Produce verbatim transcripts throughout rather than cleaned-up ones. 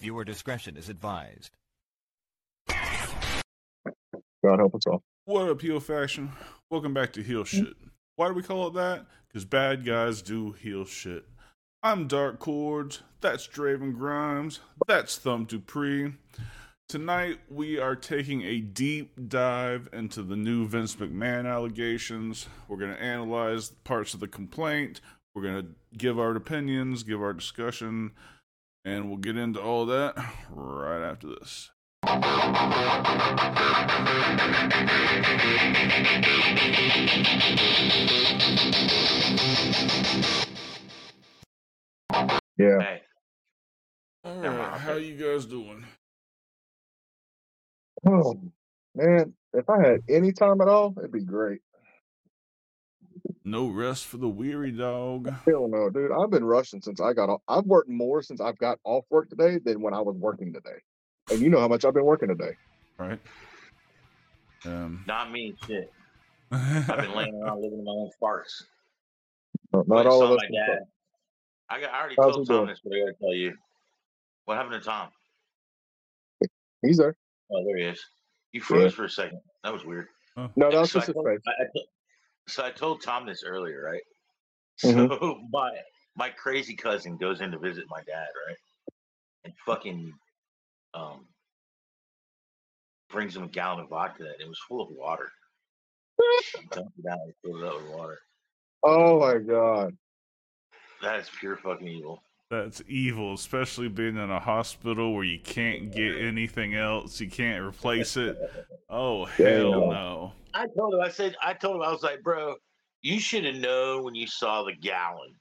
Viewer discretion is advised. God help us all. What up, Heel Faction? Welcome back to Heel Shit. Why do we call it that? Because bad guys do heel shit. I'm Dark Chords. That's Draven Grimes. That's Thumb Dupree. Tonight, we are taking a deep dive into the new Vince McMahon allegations. We're going to analyze parts of the complaint. We're going to give our opinions, give our discussion, and we'll get into all that right after this. Yeah. Hey. All right, how you guys doing? Oh, man, if I had any time at all, it'd be great. No rest for the weary dog. Hell no, dude. I've been rushing since I got off. I've worked more since I've got off work today than when I was working today. And you know how much I've been working today. Right. Um, Not me, shit. I've been laying around living in my own farts. Not, Wait, not all saw of us. my dad. I, got, I already How's told he Tom doing? this, but I gotta tell you. What happened to Tom? He's there. Oh, there he is. You froze Yeah. for a second. That was weird. oh, No, that was so, just I his told, face. I, I told, so I told Tom this earlier, right? Mhm. So my my crazy cousin goes in to visit my dad, right? And fucking um brings him a gallon of vodka, and it was full of water. Dumped it out and filled it up with water. Oh my God. That is pure fucking evil. that's evil, especially being in a hospital where you can't get anything else. You can't replace it. Oh, hell Damn. no. I told him, I said, I told him, I was like, bro, you should have known when you saw the gallon.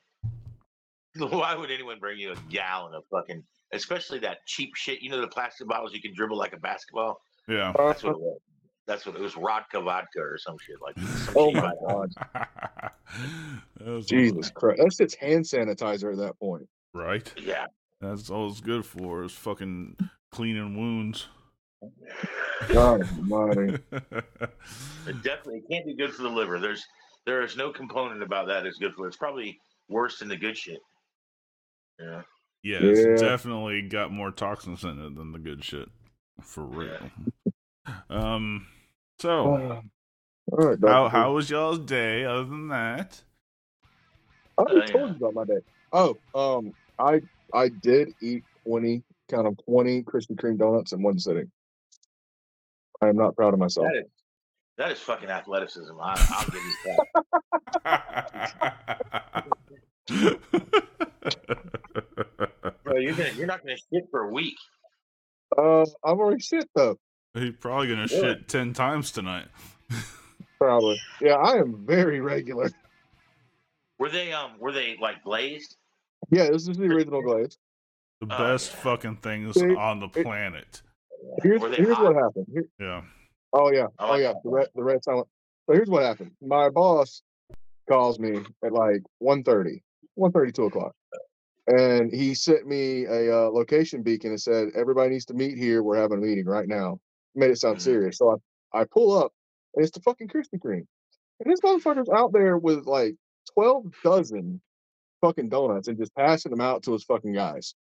Why would anyone bring you a gallon of fucking, especially that cheap shit? You know, the plastic bottles you can dribble like a basketball? Yeah. Uh, That's what it was. That's what it was. Vodka vodka or some shit like some oh cheap my vodka. God. That was Jesus awesome. Christ. That's just hand sanitizer at that point. Right? Yeah. That's all it's good for, is fucking cleaning wounds. God almighty. It definitely it can't be good for the liver. There's there is no component about that that's good for it. It's probably worse than the good shit. Yeah. Yeah, it's Yeah. definitely got more toxins in it than the good shit. For real. Um, so, All right, how, Doctor how was y'all's day other than that? I already Uh, told yeah. you about my day. Oh, um, I I did eat twenty, count of twenty Krispy Kreme donuts in one sitting. I am not proud of myself. That is that is fucking athleticism. I, I'll give you that. Bro, you're gonna you're not gonna shit for a week. Uh, I'm already shit though. He's probably gonna Really? shit ten times tonight. Probably. Yeah, I am very regular. Were they um were they like glazed? Yeah, this is the original glaze. The Oh, best yeah. fucking things See, on the it- planet. Here's Were they here's hot? what happened. Here, Yeah. oh yeah, I oh like yeah, that. the red the red silent. So here's what happened. My boss calls me at like one thirty, one thirty, two o'clock, and he sent me a uh, location beacon and said everybody needs to meet here. We're having a meeting right now. Made it sound Mhm. serious. So I I pull up and it's the fucking Krispy Kreme, and this motherfucker's out there with like twelve dozen fucking donuts and just passing them out to his fucking guys.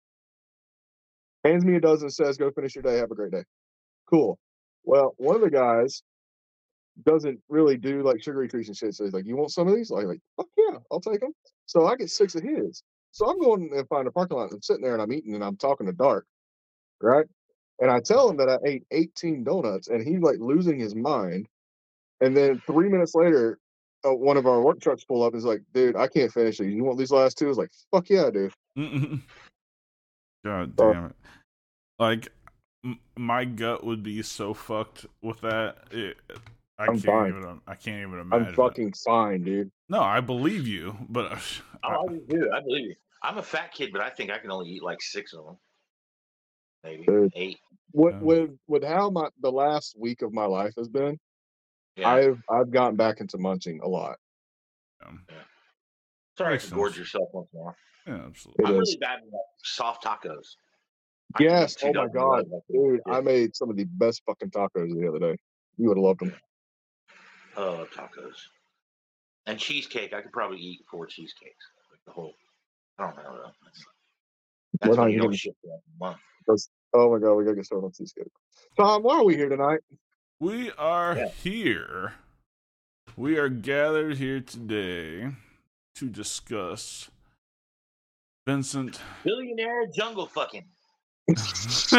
Hands me a dozen and says, "Go finish your day. Have a great day." Cool. Well, one of the guys doesn't really do like sugary treats and shit. So he's like, "You want some of these?" I'm like, "Fuck yeah, I'll take them." So I get six of his. So I'm going and find a parking lot. I'm sitting there and I'm eating and I'm talking to Dark, right? And I tell him that I ate eighteen donuts, and he's like losing his mind. And then three minutes later, uh, one of our work trucks pull up and is like, "Dude, I can't finish these. You want these last two?" I was like, "Fuck yeah, I do." Mm-mm. God So- damn it. Like, m- my gut would be so fucked with that. It, I I'm can't fine. even. I can't even imagine. I'm it. fucking fine, dude. No, I believe you, but Oh, I do. I believe you. I'm a fat kid, but I think I can only eat like six of them. Maybe Dude. eight. With Yeah. with with how my the last week of my life has been, Yeah. I've I've gotten back into munching a lot. um, it's all right makes to gorge sense. yourself once in a while. yeah, absolutely. It I'm is. really bad with like, soft tacos. I can eat Yes. two Oh my dozen god, of those, I dude! think. I made some of the best fucking tacos the other day. You would have loved them. Oh, tacos. And cheesecake. I could probably eat four cheesecakes. Like the whole. I don't know. Though. That's, That's We're when not you even don't getting ship for like a month. because oh my god, we gotta get started on Seascape. Tom, why are we here tonight? We are Yeah. here. We are gathered here today to discuss Vincent. Billionaire jungle fucking. That's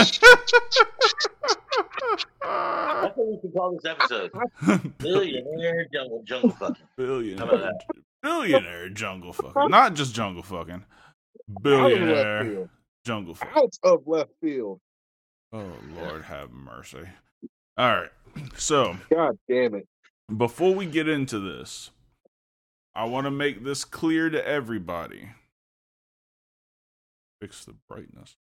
That's what we should call this episode. Billionaire jungle jungle fucking. How about Billionaire, that? billionaire jungle fucking, not just jungle fucking. Out of left Billionaire field. jungle fucking. Out of left field. Oh Lord, have mercy. All right, so God damn it. before we get into this, I want to make this clear to everybody. Fix the brightness.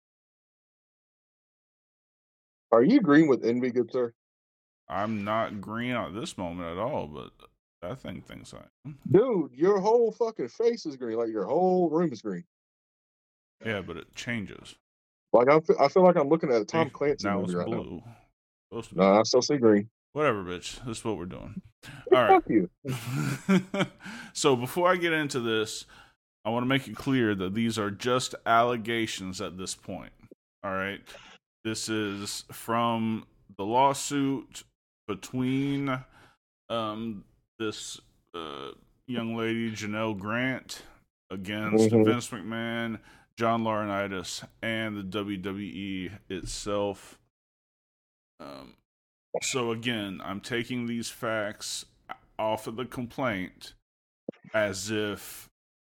Are you green with envy, good sir? I'm not green at this moment at all, but I think things I am. Dude, your whole fucking face is green. Like your whole room is green. Yeah, but it changes. Like I feel, I feel like I'm looking at a Tom See, Clancy now movie it's right blue. Supposed to now. be. No, I still see green. Whatever, bitch. This is what we're doing. Hey, All right. fuck you. So before I get into this, I want to make it clear that these are just allegations at this point. All right. This is from the lawsuit between um, this uh, young lady, Janelle Grant, against Mhm. Vince McMahon, John Laurinaitis, and the W W E itself. Um, so again, I'm taking these facts off of the complaint as if,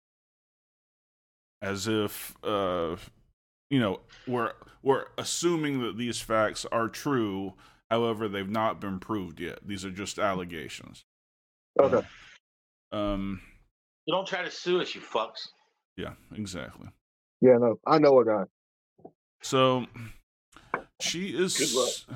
as if, uh, you know, we're we're assuming that these facts are true. However, they've not been proved yet. These are just allegations. Okay. Um. So don't try to sue us, you fucks. Yeah. Exactly. Yeah, no. I know a guy. So she Good is.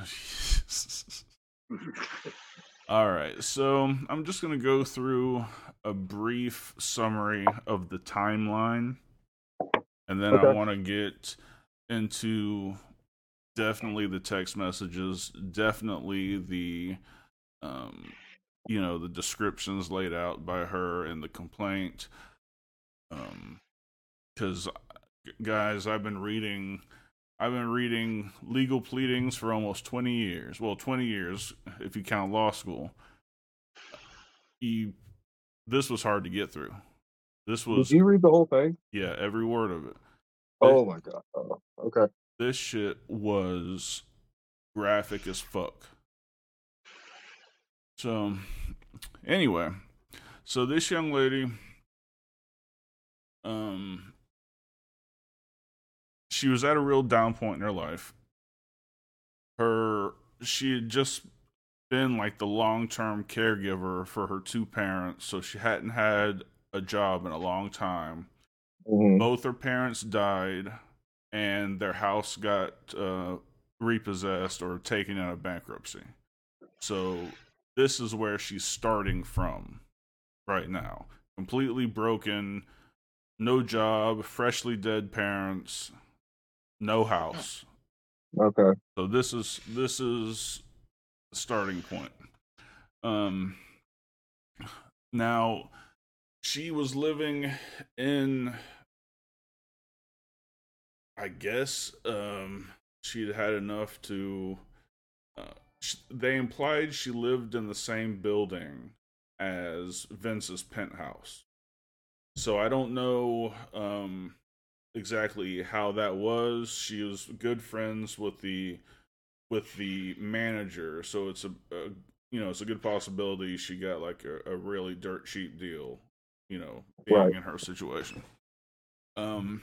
All right. So I'm just gonna go through a brief summary of the timeline, and then I Okay. want to get into definitely the text messages, definitely the, um, you know, the descriptions laid out by her in the complaint. Um, because guys, I've been reading, I've been reading legal pleadings for almost twenty years. Well, twenty years if you count law school. You, this was hard to get through. This was, Did you read the whole thing? yeah, every word of it. Oh my god. Oh, okay. This shit was graphic as fuck. So, anyway, so this young lady, um, she was at a real down point in her life. Her, she had just been like the long-term caregiver for her two parents, so she hadn't had a job in a long time. Mhm. Both her parents died, and their house got uh, repossessed or taken out of bankruptcy. So this is where she's starting from right now. Completely broken, no job, freshly dead parents, no house. Okay. So this is this is the starting point. Um now she was living in, I guess um, she'd had enough to. Uh, sh- they implied she lived in the same building as Vince's penthouse. So I don't know um, exactly how that was. She was good friends with the with the manager, so it's a, a you know it's a good possibility she got like a, a really dirt cheap deal. You know, being Right. in her situation. Um.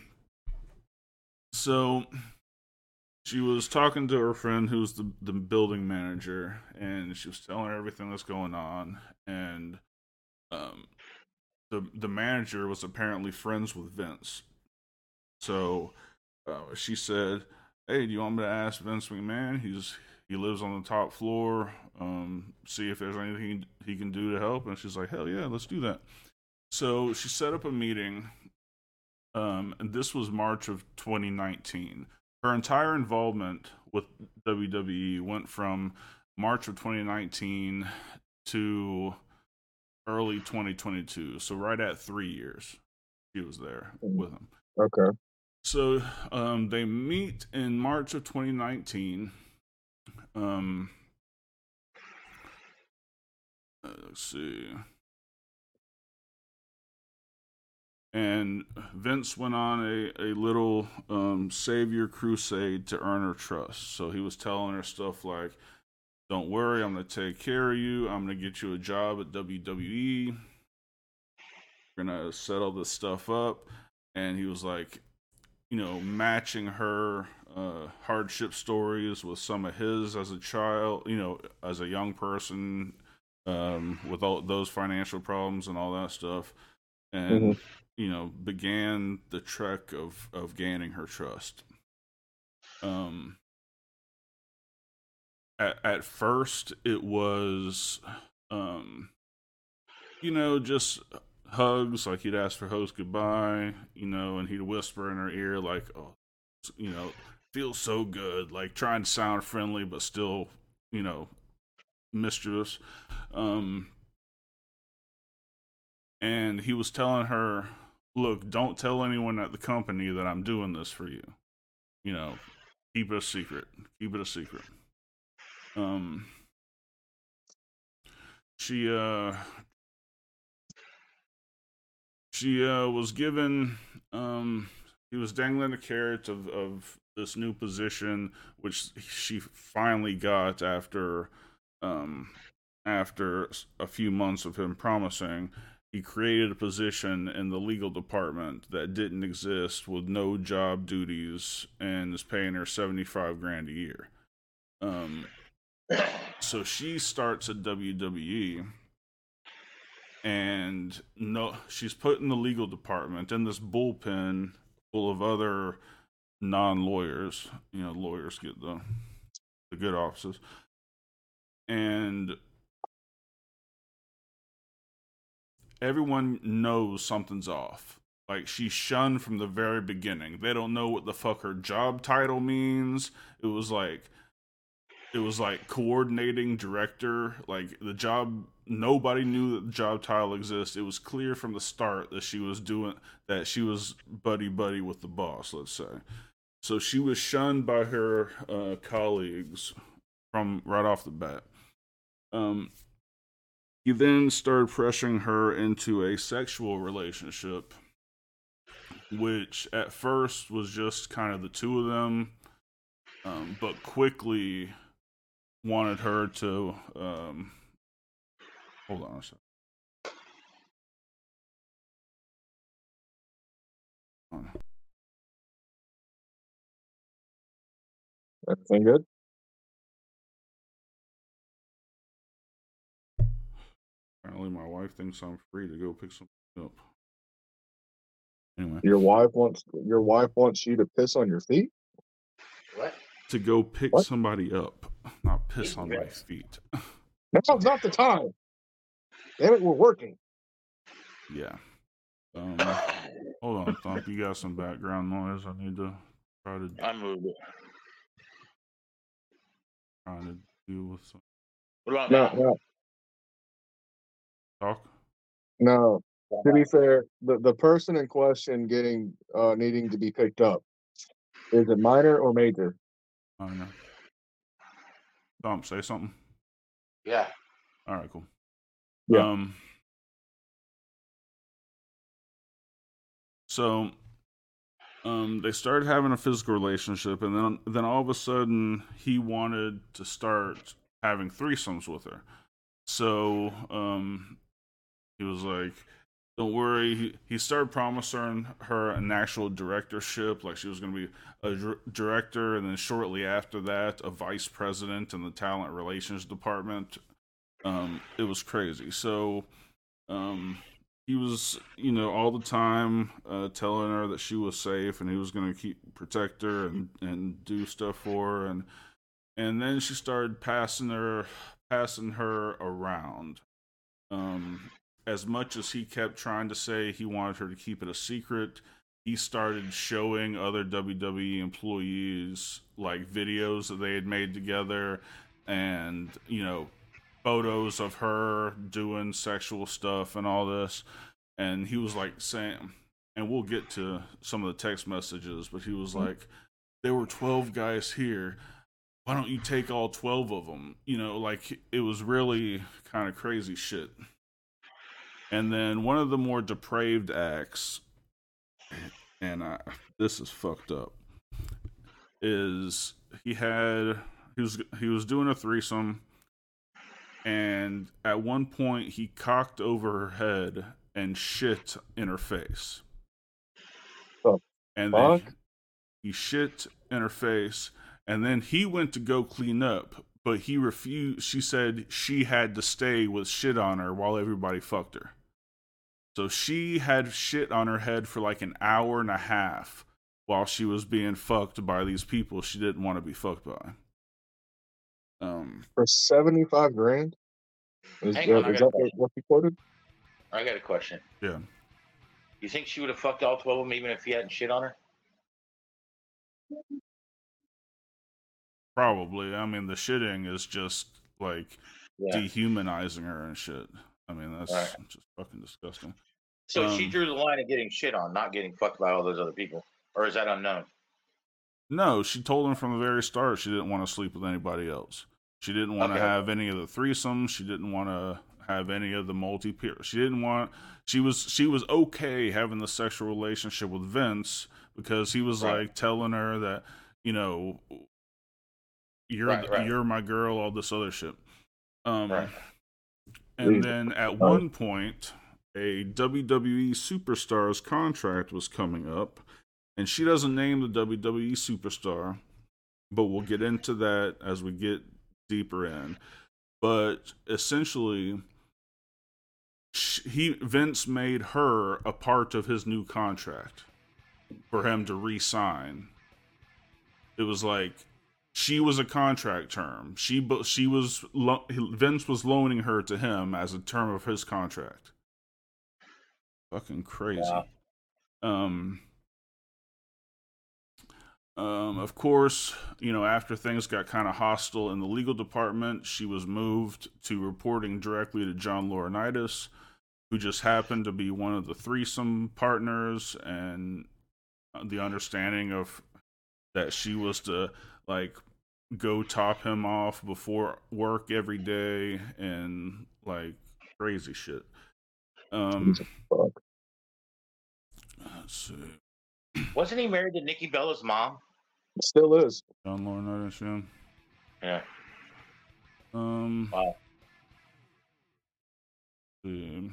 So she was talking to her friend who's the, the building manager, and she was telling her everything that's going on. And um, the the manager was apparently friends with Vince. So uh, she said, "Hey, do you want me to ask Vince McMahon? He's he lives on the top floor. Um, see if there's anything he can do to help." And she's like, "Hell yeah, let's do that." So she set up a meeting. Um, and this was March of twenty nineteen. Her entire involvement with W W E went from March of twenty nineteen to early twenty twenty-two. So right at three years, she was there with him. Okay. So um, they meet in March of twenty nineteen. Um, uh, let's see. And Vince went on a, a little um, savior crusade to earn her trust. So he was telling her stuff like, don't worry, I'm going to take care of you. I'm going to get you a job at W W E. We're going to settle this stuff up. And he was like, you know, matching her uh, hardship stories with some of his as a child, you know, as a young person um, with all those financial problems and all that stuff. And, mm-hmm. you know, began the trek of, of gaining her trust. Um, at, at first, it was, um, you know, just hugs, like he'd ask for hugs goodbye, you know, and he'd whisper in her ear, like, oh, you know, feels so good, like trying to sound friendly, but still, you know, mischievous. Um, and he was telling her, look, don't tell anyone at the company that I'm doing this for you. You know, keep it a secret. Keep it a secret. Um, she, uh, she, uh, was given, um, he was dangling a carrot of, of this new position, which she finally got after, um, after a few months of him promising. He created a position in the legal department that didn't exist with no job duties and is paying her seventy-five grand a year. Um, so she starts at W W E and no, she's put in the legal department in this bullpen full of other non-lawyers. You know, lawyers get the, the good offices. And everyone knows something's off. Like, she's shunned from the very beginning. They don't know what the fuck her job title means. It was like, it was like coordinating director. Like, the job, nobody knew that the job title exists. It was clear from the start that she was doing, that she was buddy buddy with the boss, let's say. So she was shunned by her uh, colleagues from right off the bat. Um, He then started pressuring her into a sexual relationship, which at first was just kind of the two of them, um, but quickly wanted her to, um, hold on a second. Everything good? Apparently my wife thinks I'm free to go pick something up. Anyway. Your wife wants your wife wants you to piss on your feet? What? To go pick what? somebody up, not piss He's on good. my feet. Now's not the time. Damn it, we're working. Yeah. Um, hold on, Thump. You got some background noise. I need to try to. I moved it. Trying to deal with some. What about No, now? no, Talk. no. To be fair, the, the person in question getting uh, needing to be picked up, is it minor or major? I don't know. Thump, say something. Yeah. All right, cool. Yeah. Um. So, um, they started having a physical relationship, and then then all of a sudden he wanted to start having threesomes with her. So, um, he was like, "Don't worry." He, he started promising her an actual directorship, like she was going to be a dr- director, and then shortly after that, a vice president in the talent relations department. Um, it was crazy. So, um, he was, you know, all the time uh, telling her that she was safe, and he was going to keep protect her and, and do stuff for her, and and then she started passing her passing her around. Um, as much as he kept trying to say he wanted her to keep it a secret, he started showing other W W E employees like videos that they had made together, and you know, photos of her doing sexual stuff and all this. And he was like saying, and we'll get to some of the text messages, but he was like, there were twelve guys here. Why don't you take all twelve of them? You know, like, it was really kind of crazy shit. And then one of the more depraved acts, and I, this is fucked up, is he had, he was, he was doing a threesome, and at one point he cocked over her head and shit in her face. Oh, and fuck? then he shit in her face, and then he went to go clean up, but he refused. She said she had to stay with shit on her while everybody fucked her. So she had shit on her head for like an hour and a half while she was being fucked by these people she didn't want to be fucked by. Um, For seventy-five grand? Is, Hang on, that, I is got that a what what you quoted? I got a question. yeah. You think she would have fucked all twelve of them even if he hadn't shit on her? Probably. I mean, the shitting is just like Yeah. dehumanizing her and shit. I mean, that's Right. just fucking disgusting. So she Um, drew the line of getting shit on, not getting fucked by all those other people. Or is that unknown? No, she told him from the very start she didn't want to sleep with anybody else. She didn't want Okay. to have any of the threesomes. She didn't want to have any of the multi-peer. She didn't want. She was she was okay having the sexual relationship with Vince because he was Right. like telling her that, you know, you're Right, the, right. you're my girl, all this other shit. Um, Right. and Jesus then at Christ. one point, a W W E superstar's contract was coming up, and she doesn't name the W W E superstar, but we'll get into that as we get deeper in. But essentially, sh- he Vince made her a part of his new contract for him to re-sign. It was like she was a contract term. She bu- she was lo- Vince was loaning her to him as a term of his contract. Fucking crazy. Wow. Um. Um, of course, you know, after things got kind of hostile in the legal department, she was moved to reporting directly to John Laurinaitis, who just happened to be one of the threesome partners, and the understanding of that she was to, like, go top him off before work every day and, like, crazy shit. Um, Jesus fuck. let's see. Wasn't he married to Nikki Bella's mom? It still is. John Laurinaitis, yeah. Yeah. Um, Wow. see.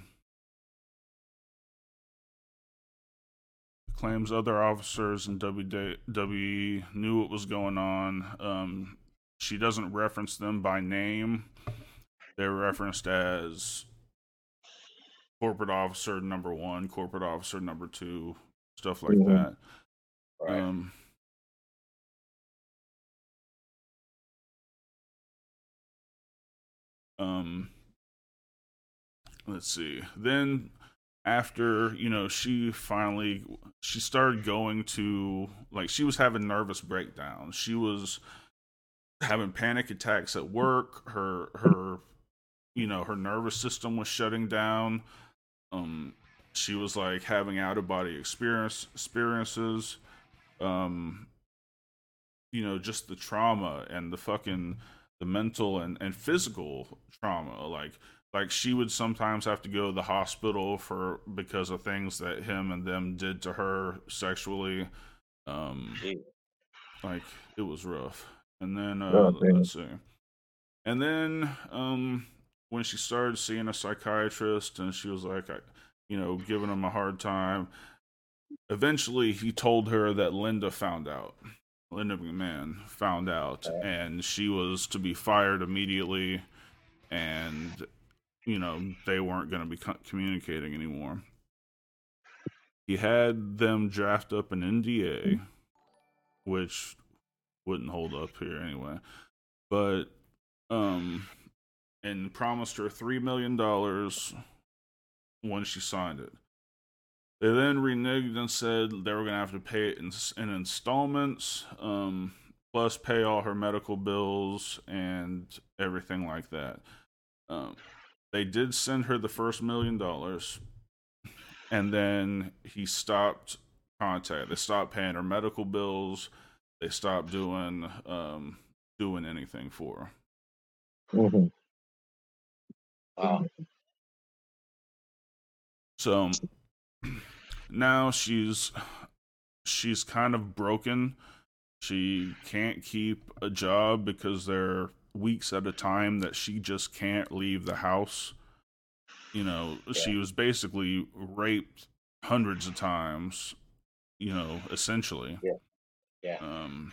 Claims other officers in W W E knew what was going on. Um, she doesn't reference them by name. They're referenced as corporate officer number one, corporate officer number two, stuff like Mhm. that. Right. Um, um, let's see. Then after, you know, she finally she started going to, like, she was having nervous breakdowns. She was having panic attacks at work. Her her you know, her nervous system was shutting down. Um she was like having out of body experience experiences. Um you know, just the trauma and the fucking the mental and, and physical trauma. Like like she would sometimes have to go to the hospital for because of things that him and them did to her sexually. Um Gee. like it was rough. And then uh Oh, damn. let's see. And then um when she started seeing a psychiatrist and she was like I, you know, giving him a hard time, eventually he told her that Linda found out. Linda McMahon found out, and she was to be fired immediately, and, you know, they weren't going to be co- communicating anymore. He had them draft up an N D A, which wouldn't hold up here anyway, but, um, and promised her three million dollars when she signed it. They then reneged and said they were going to have to pay it in, in installments, um, plus pay all her medical bills and everything like that. Um, they did send her the first million dollars, and then he stopped contact. They stopped paying her medical bills. They stopped doing um, doing anything for her. Mm-hmm. Wow. So now she's she's kind of broken. She can't keep a job because they're weeks at a time that she just can't leave the house. You know, yeah. She was basically raped hundreds of times, you know, essentially. Yeah. Yeah. Um,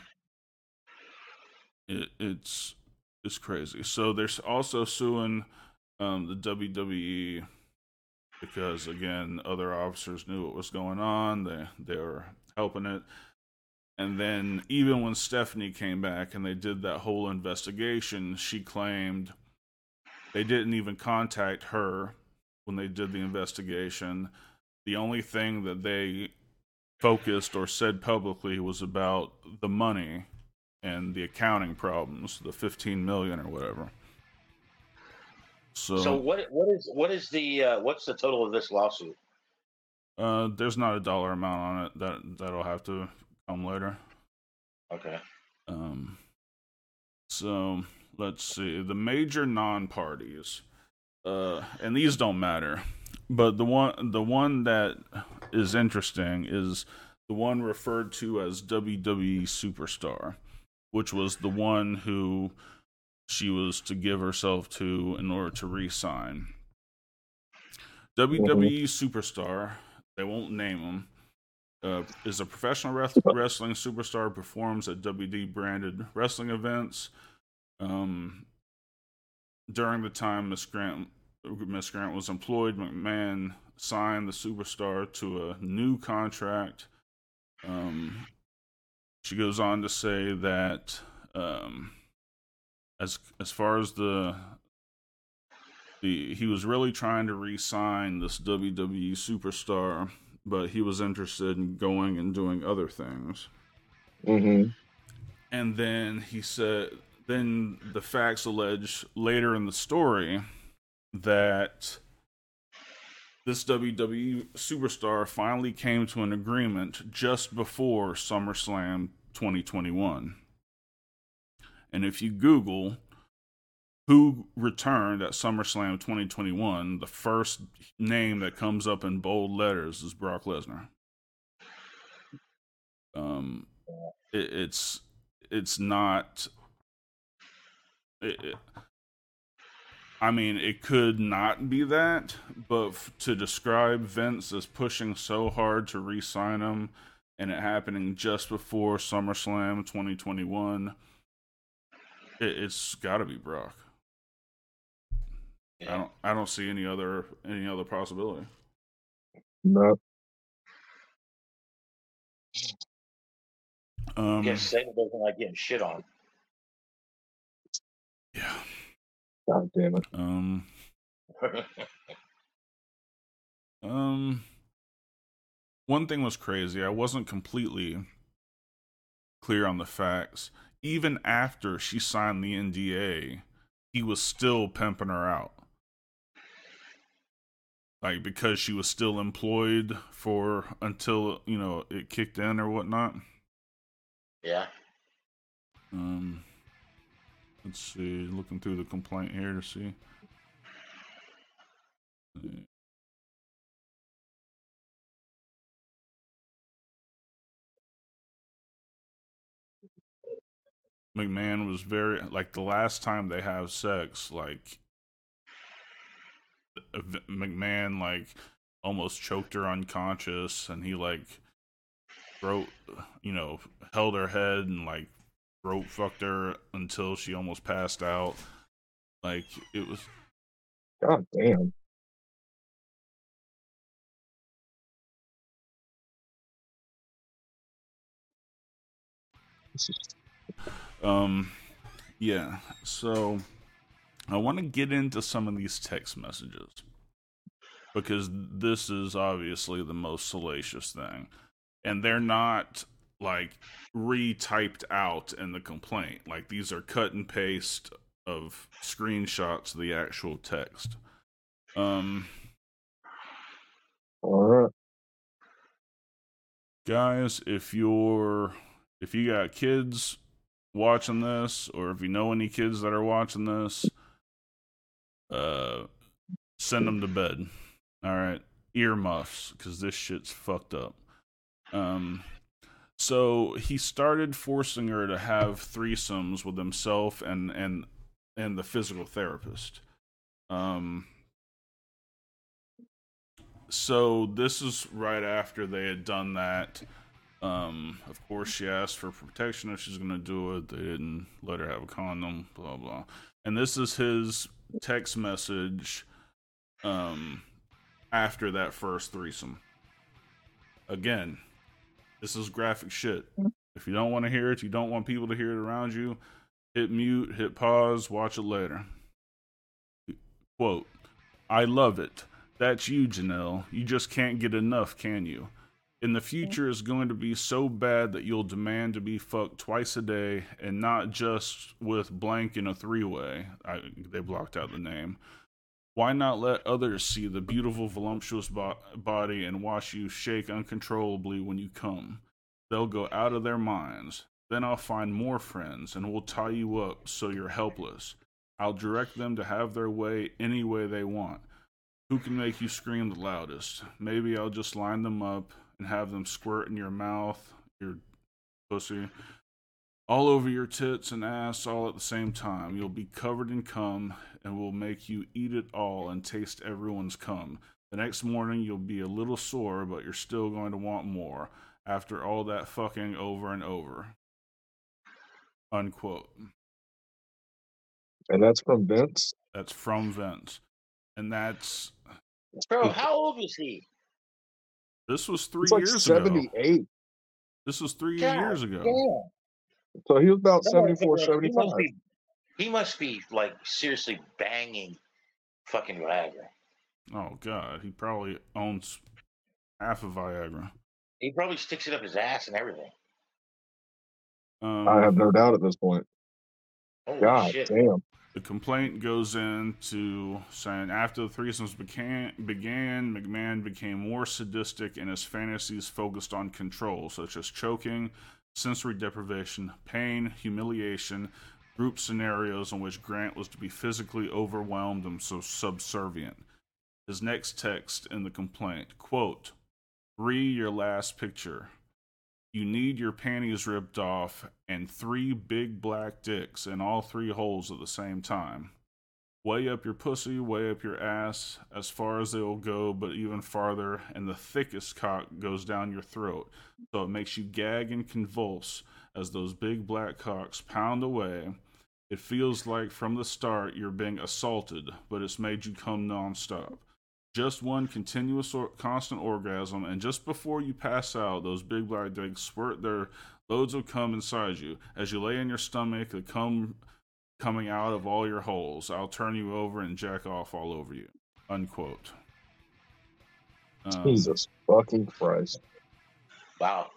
it, it's it's crazy. So they're also suing um, the W W E because, again, other officers knew what was going on. They they were helping it. And then even when Stephanie came back and they did that whole investigation, she claimed they didn't even contact her when they did the investigation. The only thing that they focused or said publicly was about the money and the accounting problems, the fifteen million or whatever. So, so what what is what is the uh, what's the total of this lawsuit? Uh, there's not a dollar amount on it. That that'll have to come later. Okay. Um. So let's see the major non-parties, uh, and these don't matter, but the one the one that is interesting is the one referred to as W W E Superstar, which was the one who she was to give herself to in order to re-sign. W W E Superstar, they won't name him, uh, is a professional wrestling superstar, performs at W W E branded wrestling events. Um, during the time Miss Grant, Miss Grant was employed, McMahon signed the superstar to a new contract. Um, she goes on to say that um, as as far as the the he was really trying to re-sign this W W E superstar, but he was interested in going and doing other things. Mm-hmm. And then he said, then the facts allege later in the story that this W W E superstar finally came to an agreement just before SummerSlam twenty twenty-one. And if you Google who returned at SummerSlam twenty twenty-one, the first name that comes up in bold letters is Brock Lesnar. Um, it, it's it's not. It, it, I mean, it could not be that, but f- to describe Vince as pushing so hard to re-sign him, and it happening just before SummerSlam twenty twenty-one, it, it's got to be Brock. Yeah. I don't. I don't see any other any other possibility. No. Um, I guess Satan doesn't like getting shit on. Yeah. God damn it. Um. um. One thing was crazy. I wasn't completely clear on the facts. Even after she signed the N D A, he was still pimping her out. Like, because she was still employed for until, you know, it kicked in or whatnot. Yeah. Um, let's see. Looking through the complaint here to see. McMahon was very, like, the last time they have sex, like, McMahon, like, almost choked her unconscious, and he, like, throat, you know, held her head and, like, throat fucked her until she almost passed out. Like, it was... God damn. Um, yeah, so I want to get into some of these text messages because this is obviously the most salacious thing, and they're not like retyped out in the complaint. Like, these are cut and paste of screenshots of the actual text. Um, All right. Guys, if you're if you got kids watching this, or if you know any kids that are watching this, uh, send them to bed. All right, earmuffs, because this shit's fucked up. Um, so he started forcing her to have threesomes with himself and and and the physical therapist. Um. So this is right after they had done that. Um, of course, she asked for protection if she's going to do it. They didn't let her have a condom, blah, blah. And this is his text message um, after that first threesome. Again, this is graphic shit. If you don't want to hear it, you don't want people to hear it around you, hit mute, hit pause, watch it later. Quote, I love it. That's you, Janelle. You just can't get enough, can you? In the future, it's going to be so bad that you'll demand to be fucked twice a day, and not just with blank in a three-way. I, they blocked out the name. Why not let others see the beautiful, voluptuous bo- body and watch you shake uncontrollably when you come? They'll go out of their minds. Then I'll find more friends, and we'll tie you up so you're helpless. I'll direct them to have their way any way they want. Who can make you scream the loudest? Maybe I'll just line them up and have them squirt in your mouth, your pussy, all over your tits and ass all at the same time. You'll be covered in cum, and we'll make you eat it all and taste everyone's cum. The next morning, you'll be a little sore, but you're still going to want more after all that fucking over and over. Unquote. And that's from Vince? That's from Vince. And that's... Bro, how old was he? This was three It's like years ago. seventy-eight. This was three God years ago. damn. So he was about That seventy-four, motherfucker, he seventy-five. must be, he must be like seriously banging fucking Viagra. Oh, God. He probably owns half of Viagra. He probably sticks it up his ass and everything. Um, I have no doubt at this point. Holy God shit. damn. The complaint goes into saying after the threesomes began, began, McMahon became more sadistic and his fantasies focused on control, such as choking, sensory deprivation, pain, humiliation, group scenarios in which Grant was to be physically overwhelmed and so subservient. His next text in the complaint, quote, "Re your last picture. You need your panties ripped off and three big black dicks in all three holes at the same time. Way up your pussy, way up your ass, as far as they will go, but even farther, and the thickest cock goes down your throat, so it makes you gag and convulse as those big black cocks pound away. It feels like from the start you're being assaulted, but it's made you come nonstop. Just one continuous or constant orgasm, and just before you pass out, those big black dicks squirt their loads of cum inside you. As you lay in your stomach, the cum coming out of all your holes. I'll turn you over and jack off all over you." Unquote. Um, Jesus fucking Christ. Wow.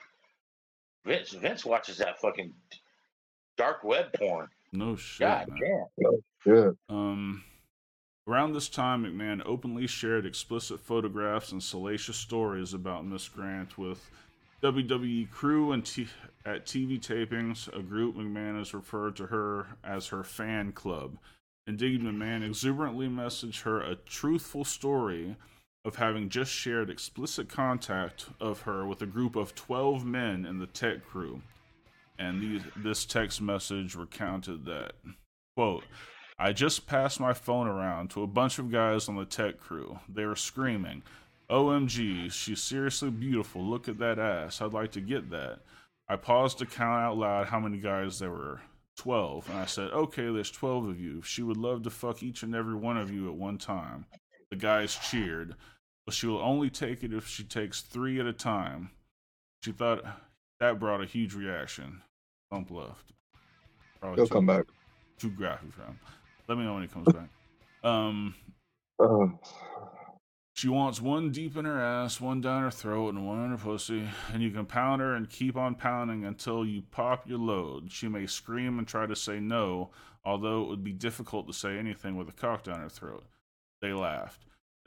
Vince Vince watches that fucking dark web porn. no shit, God man. damn. Good. Um, around this time, McMahon openly shared explicit photographs and salacious stories about Miss Grant with W W E crew and t- at T V tapings, a group McMahon has referred to her as her fan club. Indeed, McMahon exuberantly messaged her a truthful story of having just shared explicit contact of her with a group of twelve men in the tech crew. And these, this text message recounted that, quote, "I just passed my phone around to a bunch of guys on the tech crew. They were screaming, 'O M G, she's seriously beautiful. Look at that ass. I'd like to get that.' I paused to count out loud how many guys there were. twelve. And I said, okay, there's twelve of you. She would love to fuck each and every one of you at one time. The guys cheered. But she will only take it if she takes three at a time. She thought that brought a huge reaction." Bump left. Probably He'll too, come back. too graphic for him. Let me know when he comes back. Um, Uh, She wants one deep in her ass, one down her throat, and one in her pussy. And you can pound her and keep on pounding until you pop your load. She may scream and try to say no, although it would be difficult to say anything with a cock down her throat. They laughed.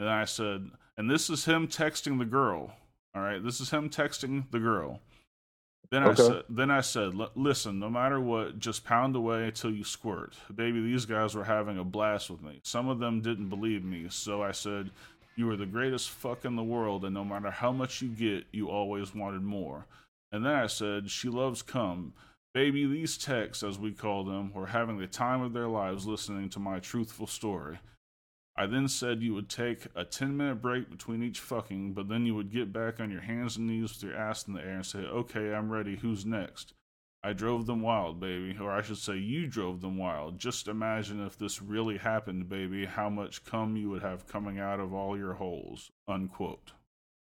And I said, and this is him texting the girl. All right, this is him texting the girl. Then Okay. I said, then I said, listen, no matter what, just pound away till you squirt. Baby, these guys were having a blast with me. Some of them didn't believe me, so I said, you are the greatest fuck in the world, and no matter how much you get, you always wanted more. And then I said, she loves cum. Baby, these texts, as we call them, were having the time of their lives listening to my truthful story. I then said you would take a ten minute break between each fucking, but then you would get back on your hands and knees with your ass in the air and say, okay, I'm ready, who's next? I drove them wild, baby. Or I should say, you drove them wild. Just imagine if this really happened, baby, how much cum you would have coming out of all your holes. Unquote.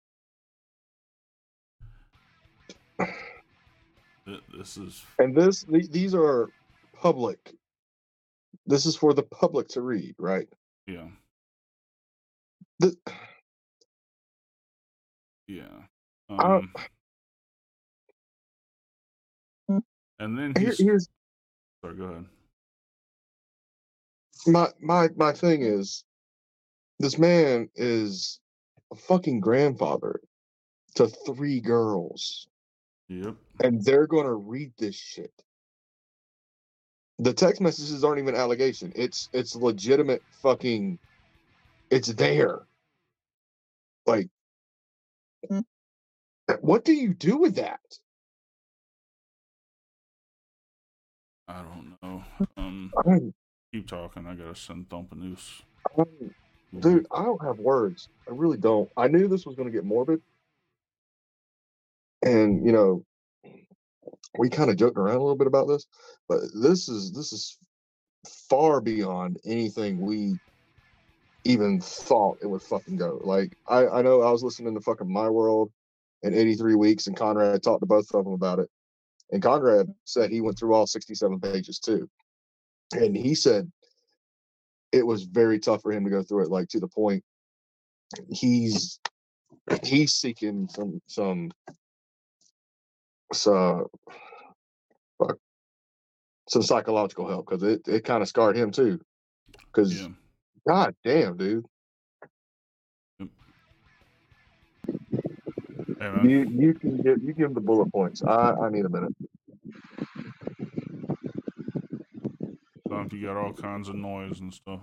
This is... And this, th- these are public. This is for the public to read, right? Yeah. The, Yeah. I- Um, and then here, he's... here's Sorry, go ahead. my my my thing is, this man is a fucking grandfather to three girls, Yep. and they're gonna read this shit. The text messages aren't even allegation. It's it's legitimate fucking. It's there. Like, what do you do with that? I don't know. Um, I'm, keep talking. I gotta send Thump a noose. I'm, dude, I don't have words. I really don't. I knew this was gonna get morbid, and you know, we kind of joked around a little bit about this, but this is this is far beyond anything we even thought it would fucking go. Like, I, I know I was listening to fucking My World in eighty-three weeks, and Conrad talked to both of them about it. And Conrad said he went through all sixty-seven pages too. And he said it was very tough for him to go through it, like to the point he's he's seeking some some so fuck, some psychological help, because it, it kind of scarred him too. Because Yeah. god damn, dude. Hey, man. You you can give you give him the bullet points. I, I need a minute. Thump, you got all kinds of noise and stuff.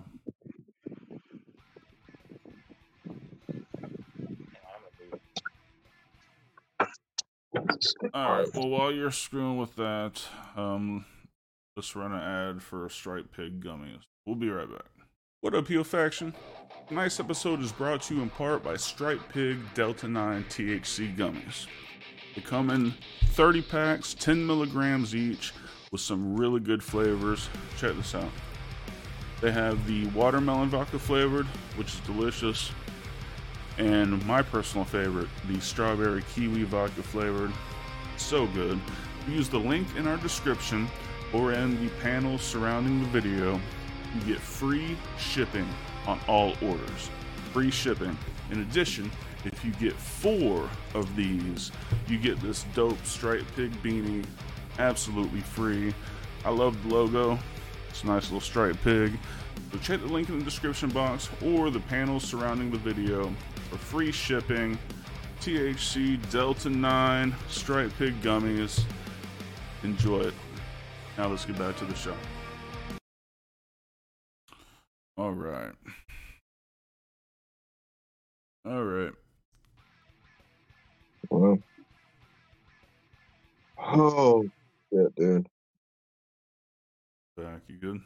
Alright, well, while you're screwing with that, um, let's run an ad for Striped Pig Gummies. We'll be right back. What up, Heel Faction? Tonight's episode is brought to you in part by Striped Pig Delta nine T H C Gummies. They come in thirty packs, ten milligrams each, with some really good flavors. Check this out. They have the watermelon vodka flavored, which is delicious. And my personal favorite, the strawberry kiwi vodka flavored. So good. Use the link in our description or in the panels surrounding the video. You get free shipping on all orders. Free shipping. In addition, if you get four of these, you get this dope Striped Pig beanie absolutely free. I love the logo. It's a nice little striped pig. So check the link in the description box or the panels surrounding the video for free shipping. T H C Delta nine Striped Pig Gummies. Enjoy it. Now let's get back to the show. All right. All right. Well, oh shit, dude. Back. You good?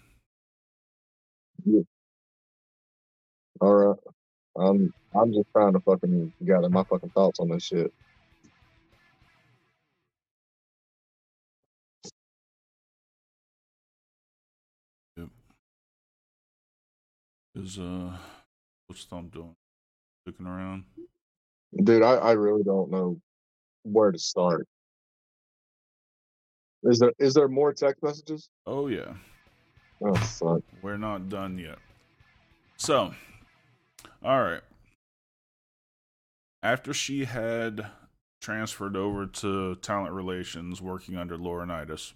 All right. I'm I'm just trying to fucking gather my fucking thoughts on this shit. Yep. Is uh, what's Thump doing? Looking around. Dude, I, I really don't know where to start. Is there is there more text messages? Oh yeah. Oh fuck. We're not done yet. So, all right. After she had transferred over to talent relations working under Laurinaitis,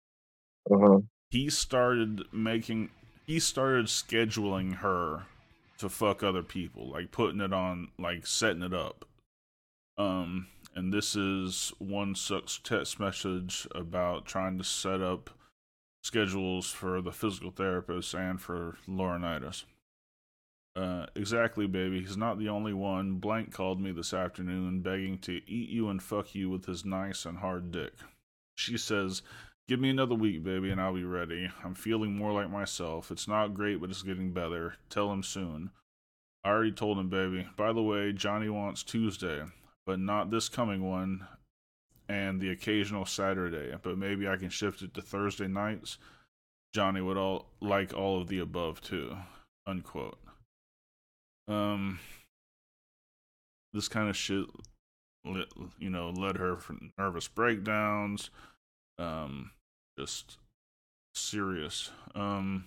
Uh huh. he started making he started scheduling her to fuck other people, like putting it on, like setting it up. Um, and this is one such text message about trying to set up schedules for the physical therapist and for Laurinaitis. Uh, exactly, baby. He's not the only one. Blank called me this afternoon begging to eat you and fuck you with his nice and hard dick. She says, give me another week, baby, and I'll be ready. I'm feeling more like myself. It's not great, but it's getting better. Tell him soon. I already told him, baby. By the way, Johnny wants Tuesday, but not this coming one and the occasional Saturday, but maybe I can shift it to Thursday nights. Johnny would all like all of the above, too. Unquote. Um, this kind of shit, you know, led her for nervous breakdowns. Um, just serious. Um,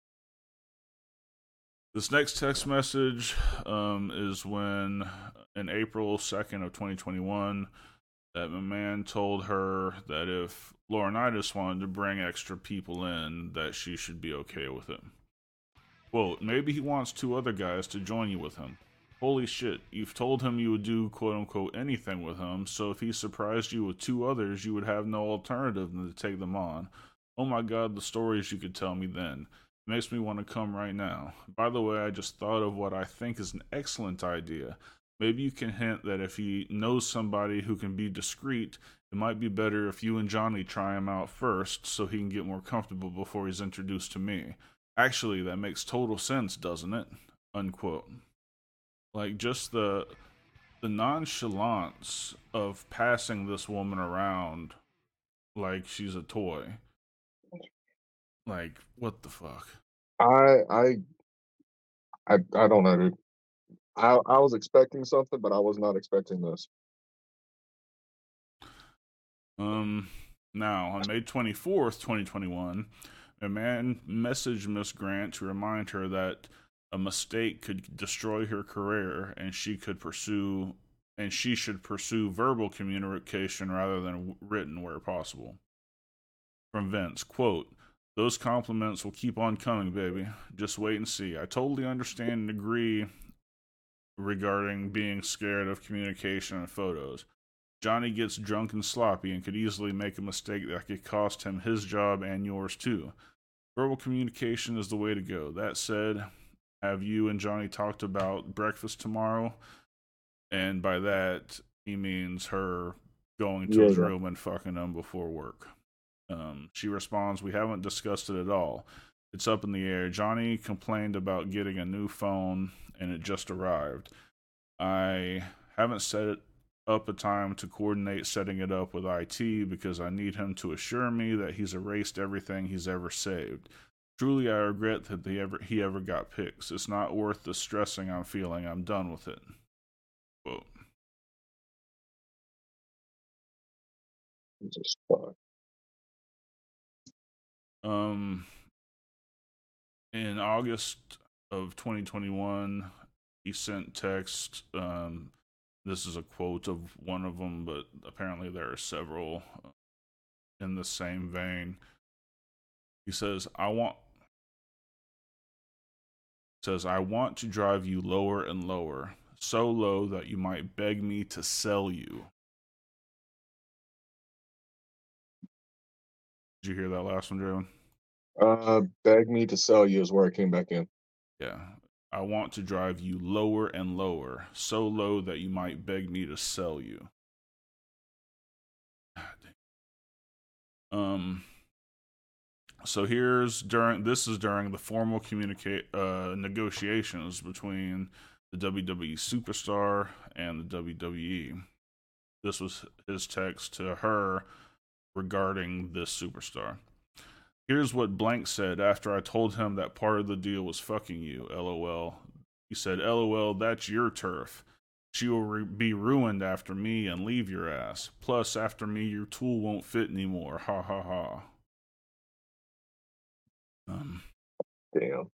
this next text message, um, is when in April second of twenty twenty-one, that my man told her that if Laurinaitis wanted to bring extra people in, that she should be okay with it. Quote, maybe he wants two other guys to join you with him. Holy shit, you've told him you would do quote-unquote anything with him, so if he surprised you with two others, you would have no alternative than to take them on. Oh my god, the stories you could tell me then. It makes me want to come right now. By the way, I just thought of what I think is an excellent idea. Maybe you can hint that if he knows somebody who can be discreet, it might be better if you and Johnny try him out first so he can get more comfortable before he's introduced to me. Actually, that makes total sense, doesn't it? Unquote. Like, just the the nonchalance of passing this woman around like she's a toy. Like, what the fuck? I I I I don't know, dude. I I was expecting something, but I was not expecting this. Um, now on May twenty-fourth, twenty twenty-one, a man messaged Miss Grant to remind her that a mistake could destroy her career, and she could pursue and she should pursue verbal communication rather than written where possible. From Vince, quote, those compliments will keep on coming, baby. Just wait and see. I totally understand and agree regarding being scared of communication and photos. Johnny gets drunk and sloppy and could easily make a mistake that could cost him his job and yours too. Verbal communication is the way to go. That said, have you and Johnny talked about breakfast tomorrow? And by that, he means her going to Yeah, his yeah. room and fucking him before work. Um, she responds, we haven't discussed it at all. It's up in the air. Johnny complained about getting a new phone and it just arrived. I haven't set it up a time to coordinate setting it up with I T because I need him to assure me that he's erased everything he's ever saved. Truly, I regret that he ever he ever got pics. It's not worth the stressing I'm feeling. I'm done with it. Quote. Jesus fuck. Um, in August of twenty twenty-one, he sent text. Um, this is a quote of one of them, but apparently there are several in the same vein. He says, "I want." Says, I want to drive you lower and lower, so low that you might beg me to sell you. Did you hear that last one, Jaron? Uh, beg me to sell you is where it came back in. Yeah. I want to drive you lower and lower, so low that you might beg me to sell you. Um. So here's during this is during the formal communicate uh, negotiations between the W W E superstar and the W W E. This was his text to her regarding this superstar. Here's what Blank said after I told him that part of the deal was fucking you, LOL. He said, LOL, that's your turf. She will re- be ruined after me and leave your ass. Plus, after me, your tool won't fit anymore. Ha ha ha. Um, Damn.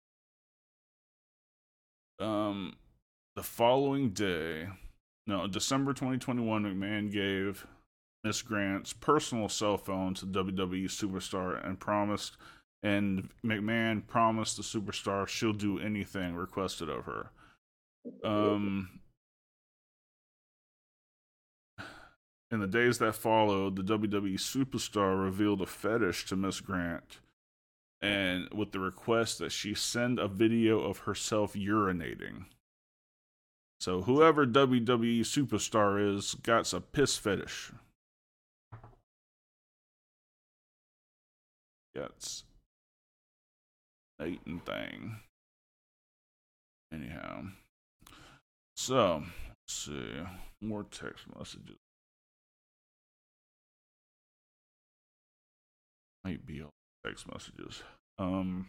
um, the following day, no, December twenty twenty-one, McMahon gave Miss Grant's personal cell phone to W W E superstar and promised and McMahon promised the superstar she'll do anything requested of her. Um, in the days that followed, the W W E superstar revealed a fetish to Miss Grant, and with the request that she send a video of herself urinating. So whoever W W E superstar is got a piss fetish. That's Nathan thing. Anyhow. So, let's see. More text messages. Might be all text messages. Um,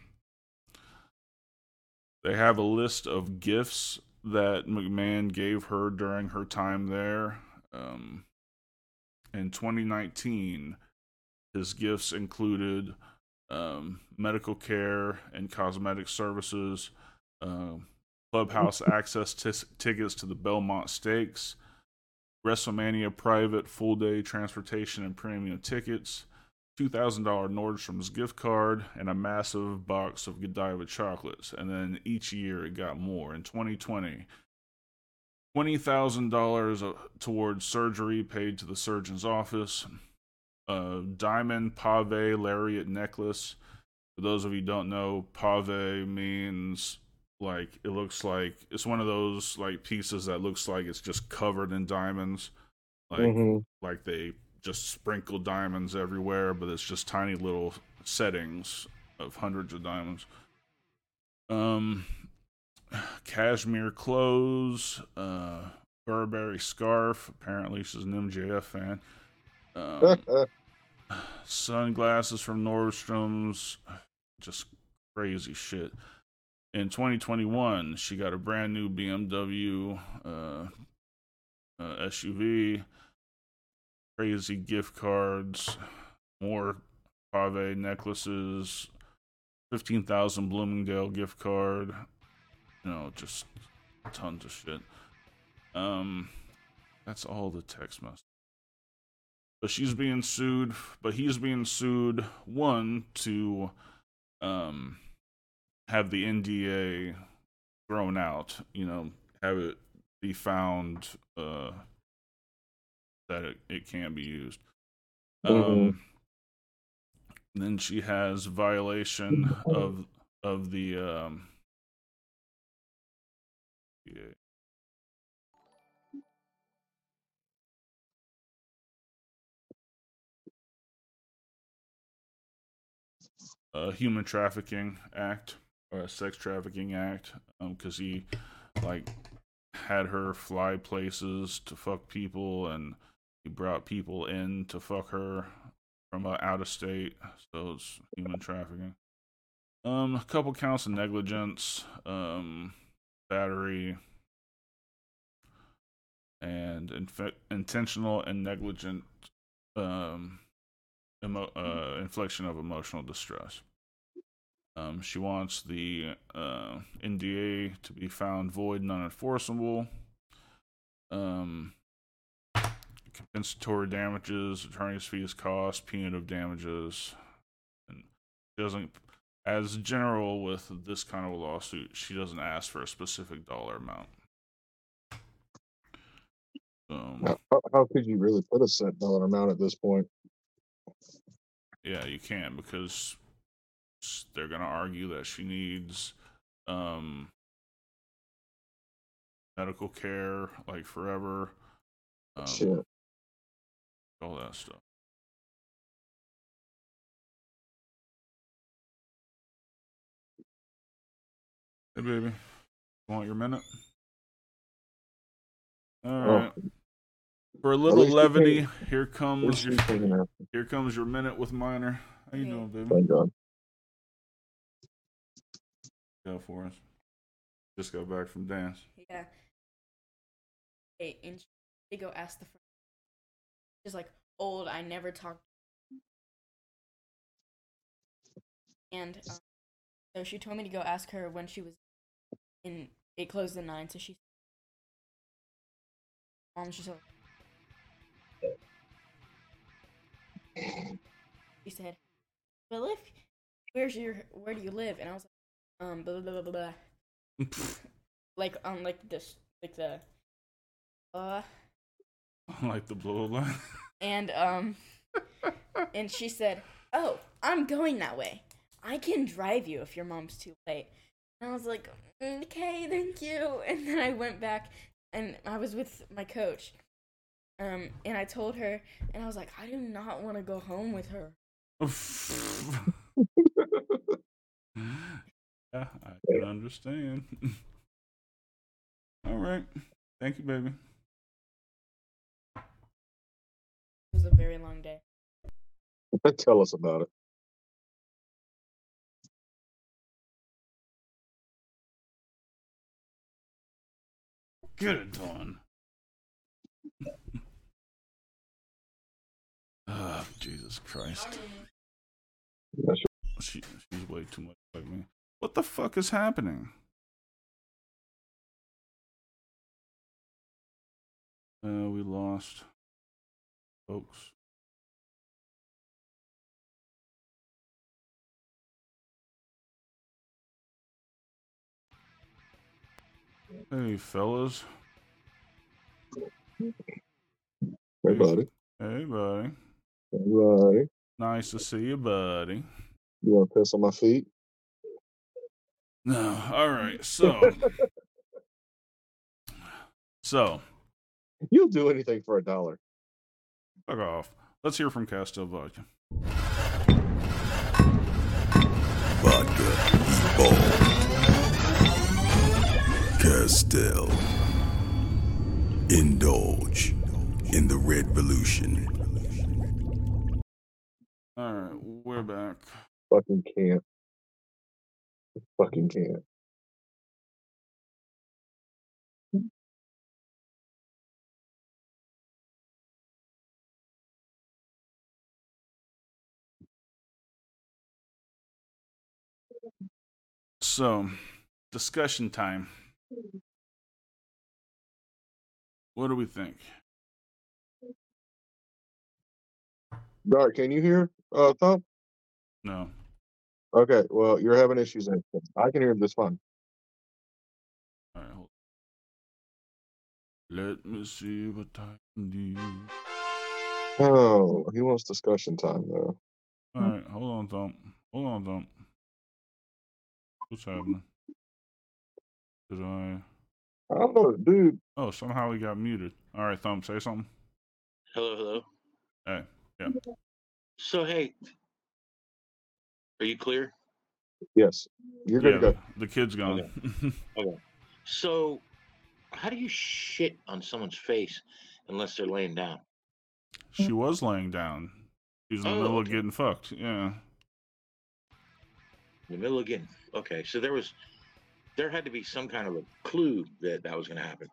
they have a list of gifts that McMahon gave her during her time there. Um, in twenty nineteen, his gifts included um, medical care and cosmetic services, uh, clubhouse access t- tickets to the Belmont Stakes, WrestleMania private full-day transportation and premium tickets, two thousand dollars Nordstrom's gift card, and a massive box of Godiva chocolates. And then each year it got more. In twenty twenty, twenty thousand dollars towards surgery paid to the surgeon's office, a diamond pave lariat necklace. For those of you who don't know, pave means like it looks like it's one of those like pieces that looks like it's just covered in diamonds, like Mm-hmm. like they just sprinkle diamonds everywhere, but it's just tiny little settings of hundreds of diamonds. Um, cashmere clothes, uh, Burberry scarf. Apparently, she's an M J F fan. Um, sunglasses from Nordstrom's. Just crazy shit. In twenty twenty-one, she got a brand new B M W uh, uh, S U V. Crazy gift cards, more pave necklaces, fifteen thousand Bloomingdale gift card. You know, just tons of shit. Um, that's all the text messages. But she's being sued, but he's being sued, one, to um, have the N D A thrown out, you know, have it be found uh, that it, it can be used. Mm-hmm. Um, then she has violation of of the um, yeah. uh, Human Trafficking Act or a Sex Trafficking Act, because um, he like had her fly places to fuck people, and he brought people in to fuck her from uh, out of state. So it's human trafficking. Um, a couple counts of negligence, um, battery, and inf- intentional and negligent um, emo- uh, infliction of emotional distress. Um, she wants the uh, N D A to be found void and unenforceable. Um, compensatory damages, attorney's fees, costs, punitive damages, and she doesn't. As general with this kind of a lawsuit, she doesn't ask for a specific dollar amount. Um, How, how could you really put a set dollar amount at this point? yeah, you can't, because they're gonna argue that she needs um, medical care, like forever. Um, Shit. all that stuff. Hey, baby, you want your minute? All right. Oh, For a at little least you levity, can't- here at comes least your you can't have- here comes your minute with Minor. How you Hey. doing, baby? Thank God. Go for us. Just got back from dance. Yeah. Hey, and she they go ask the friend. She's like, old, I never talked. And um, so she told me to go ask her when she was in. It closed at nine, so she. Mom, she said. She said, "Well, if "Where's your where do you live?" And I was like, "Um, blah blah blah blah blah." like on like this like the uh Like the blow line. and um and she said, "Oh, I'm going that way. I can drive you if your mom's too late." And I was like, "Okay, thank you." And then I went back and I was with my coach. Um and I told her and I was like, "I do not want to go home with her." Yeah, I can understand. All right. Thank you, baby. It was a very long day. Tell us about it. Get it done. Oh, Jesus Christ. She, she's way too much like me. What the fuck is happening? Uh, we lost, folks. Hey, fellas. Hey, buddy. Hey, buddy. Hey, buddy. Nice to see you, buddy. You want to piss on my feet? No. All right. So. so. You'll do anything for a dollar. Fuck off. Let's hear from Castel Vodka. Vodka, ball. Castel. Indulge in the red revolution. All right, we're back. Fucking can't. Fucking can't. So, discussion time. What do we think? Dark, can you hear uh, Thump? No. Okay, well, you're having issues. In I can hear him just fine. All right, hold on. Let me see what I can do. Oh, he wants discussion time, though. All right, hold on, Thump. Hold on, Thump. What's happening? Did I? I don't know, dude. Oh, somehow he got muted. All right, Thump, say something. Hello, hello. Hey, yeah. So, hey, are you clear? Yes, you're good Yeah, to go. the, the kid's gone. Okay. Okay. So, how do you shit on someone's face unless they're laying down? She was laying down. She was in the Oh, middle okay. of getting fucked. Yeah. In the middle again. Okay, so there was, there had to be some kind of a clue that that was going to happen.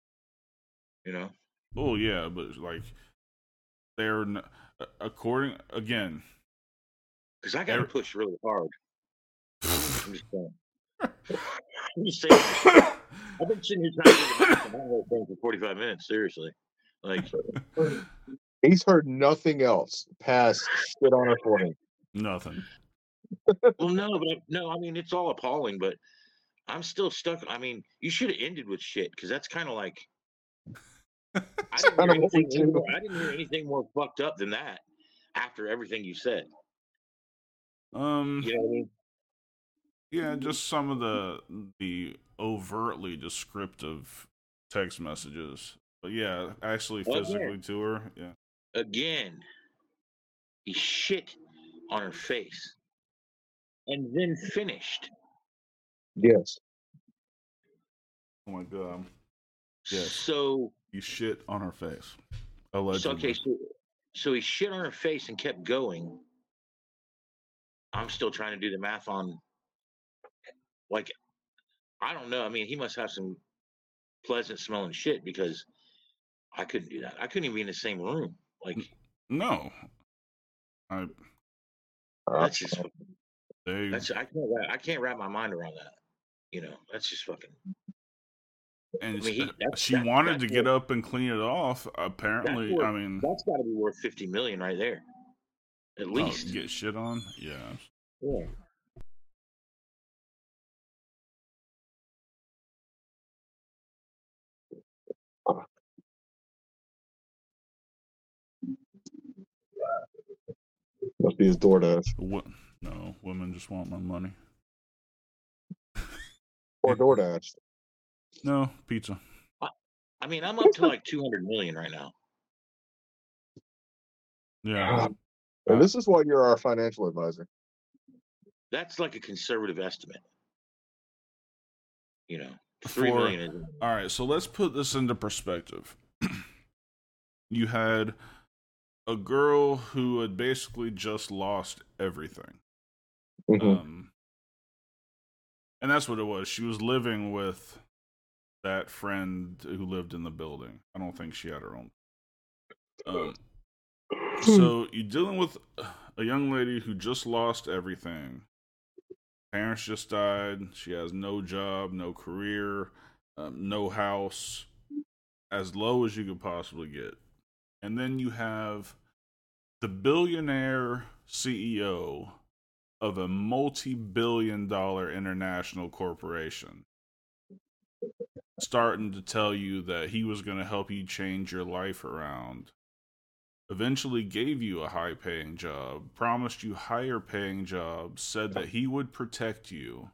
You know? Oh yeah, but like they're n- according again. Because I got to Every- push really hard. I'm just saying. I'm just saying. I've been sitting here trying to do the math on that whole thing for forty-five minutes. Seriously, like He's heard nothing else past shit on her forehead. Nothing. well, no, but I, no, I mean it's all appalling, but I'm still stuck. I mean, you should have ended with shit because that's kind of like I didn't, hear Kinda what we anything do. more, I didn't hear anything more fucked up than that after everything you said. Um. You know what I mean? Yeah, just some of the the overtly descriptive text messages. But yeah, actually Well, physically yeah. to her. Yeah. Again, he shit on her face and then finished. Yes. Oh my god. Yes. So, You shit on her face. so Allegedly. okay, so, so he shit on her face and kept going. I'm still trying to do the math on, like, I don't know. I mean, he must have some pleasant smelling shit because I couldn't do that. I couldn't even be in the same room. Like, No. I that's just, they that's, I can't, wrap- I can't wrap my mind around that. You know, that's just fucking, and I mean, he- that's- she that's- wanted that's to get what- up and clean it off. Apparently, That's what- I mean, that's got to be worth fifty million right there. At oh, least. get shit on. Yeah. Yeah. Must be his DoorDash What? No, women just want my money. or DoorDash. No, pizza. I mean, I'm up to like two hundred million right now. Yeah. And this is why you're our financial advisor. That's like a conservative estimate. You know, three For- million is All right, so let's put this into perspective. You had a girl who had basically just lost everything. Mhm. Um, and that's what it was. She was living with that friend who lived in the building. I don't think she had her own. Um, so you're dealing with a young lady who just lost everything. Parents just died. She has no job, no career, um, no house, as low as you could possibly get. And then you have the billionaire C E O of a multi-billion dollar international corporation starting to tell you that he was going to help you change your life around. Eventually gave you a high-paying job, promised you higher-paying jobs, said that he would protect you.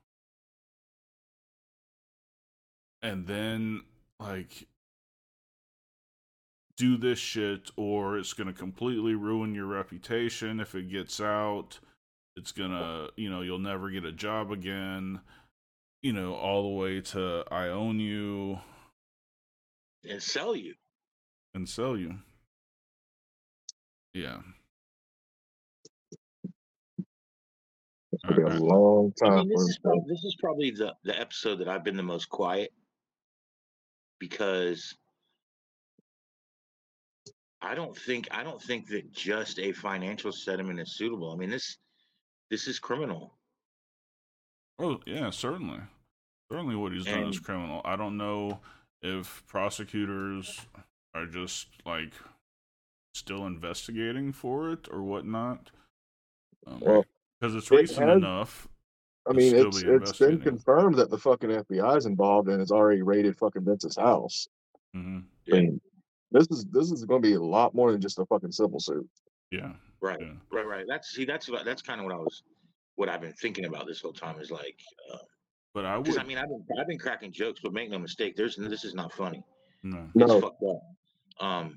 And then, like, do this shit or it's going to completely ruin your reputation if it gets out. It's going to, you know, you'll never get a job again. You know, all the way to I own you. and sell you. And sell you. Yeah. It's gonna be a Alright. long I time mean, for this him. is probably, this is probably the, the episode that I've been the most quiet because I don't think I don't think that just a financial settlement is suitable. I mean, this this is criminal. Oh, yeah, certainly. Certainly what he's done is And- criminal. I don't know if prosecutors are just, like, still investigating for it or whatnot. Um, Well, because it's it recent has- enough. I to mean, still it's be it's been investigating. confirmed that the fucking F B I is involved and has already raided fucking Vince's house. hmm I mean, this is this is going to be a lot more than just a fucking civil suit. Yeah. Right, Yeah. right, right. That's see, that's what that's kind of what I was, what I've been thinking about this whole time is like, But I because would. I mean, I've been I've been cracking jokes, but make no mistake, there's this is not funny. No. It's No, fucked up. Um,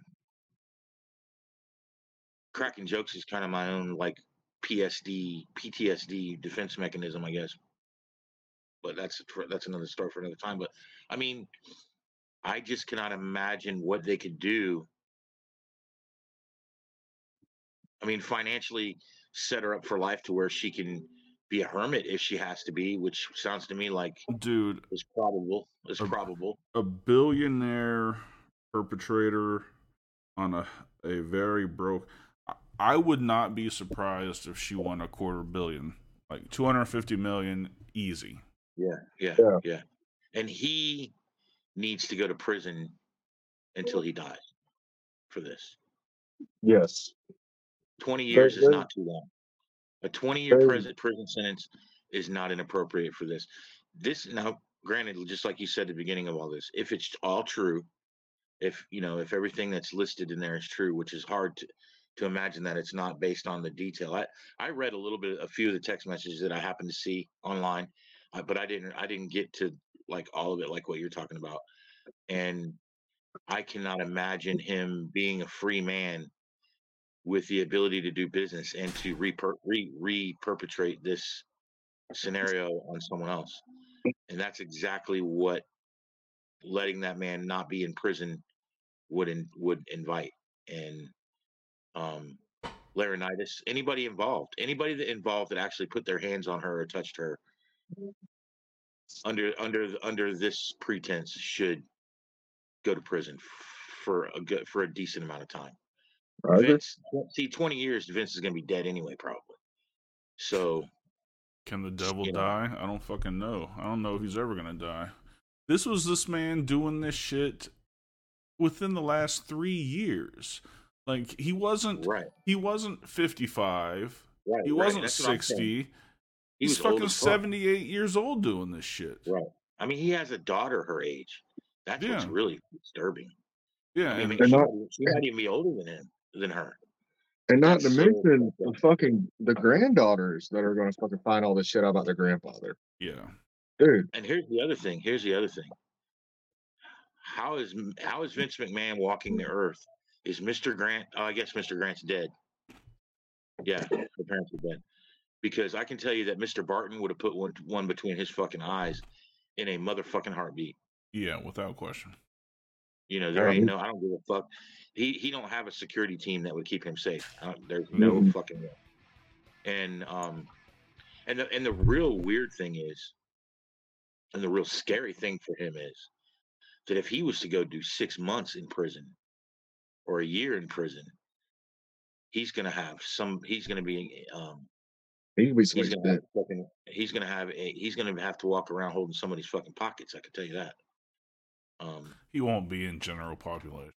cracking jokes is kind of my own like P S D, P T S D defense mechanism, I guess. But that's that's another story for another time. But I mean, I just cannot imagine what they could do. I mean, financially set her up for life to where she can be a hermit if she has to be, which sounds to me like Dude, is probable. Is A- probable. a billionaire perpetrator on a a very broke. I- I would not be surprised if she won a quarter billion, like two hundred fifty million, easy. Yeah, yeah, Yeah. yeah. And he needs to go to prison until he dies for this. yes, twenty There- years is there- not too long. A twenty-year there- prison prison sentence is not inappropriate for this. This now, granted, just like you said at the beginning of all this, if it's all true, if you know, if everything that's listed in there is true, which is hard to to imagine that it's not based on the detail. I I read a little bit, a few of the text messages that I happened to see online, uh, but I didn't I didn't get to like all of it, like what you're talking about, and I cannot imagine him being a free man with the ability to do business and to re re re-perpetrate this scenario on someone else. And that's exactly what letting that man not be in prison would in, would invite. And um, Laurinaitis, anybody involved, anybody that involved that actually put their hands on her or touched her under under under this pretense should go to prison for a good for a decent amount of time. I agree. Vince, see, twenty years, Vince is going to be dead anyway, probably. So, Can the devil You know. die? I don't fucking know. I don't know if he's ever gonna die. This was this man doing this shit within the last three years. Like he wasn't. right, He wasn't fifty-five. right. He right. wasn't That's what I'm saying. sixty. He He's was old fucking as fuck. seventy-eight years old doing this shit. Right. I mean, he has a daughter her age. That's what's Yeah. really disturbing. Yeah, I mean, and she, They're not- might- she might even be older than him, than her. And not That's to so mention fucked the up. fucking the granddaughters that are going to fucking find all this shit out about their grandfather. Yeah. Dude, And here's the other thing. Here's the other thing. How is how is Vince McMahon walking the earth? Is Mister Grant? Oh, I guess Mister Grant's dead. Yeah, the parents are dead. Because I can tell you that Mister Barton would have put one one between his fucking eyes in a motherfucking heartbeat. Yeah, without question. You know, there Um, ain't no. I don't give a fuck. He he don't have a security team that would keep him safe. I don't, there's no Mhm. fucking way. And um, and the and the real weird thing is, and the real scary thing for him is that if he was to go do six months in prison or a year in prison, he's gonna have some. He's gonna be um. he could be He's somebody's gonna have bitch. fucking. He's gonna have a. He's gonna have to walk around holding somebody's fucking pockets. I can tell you that. Um, He won't be in general population.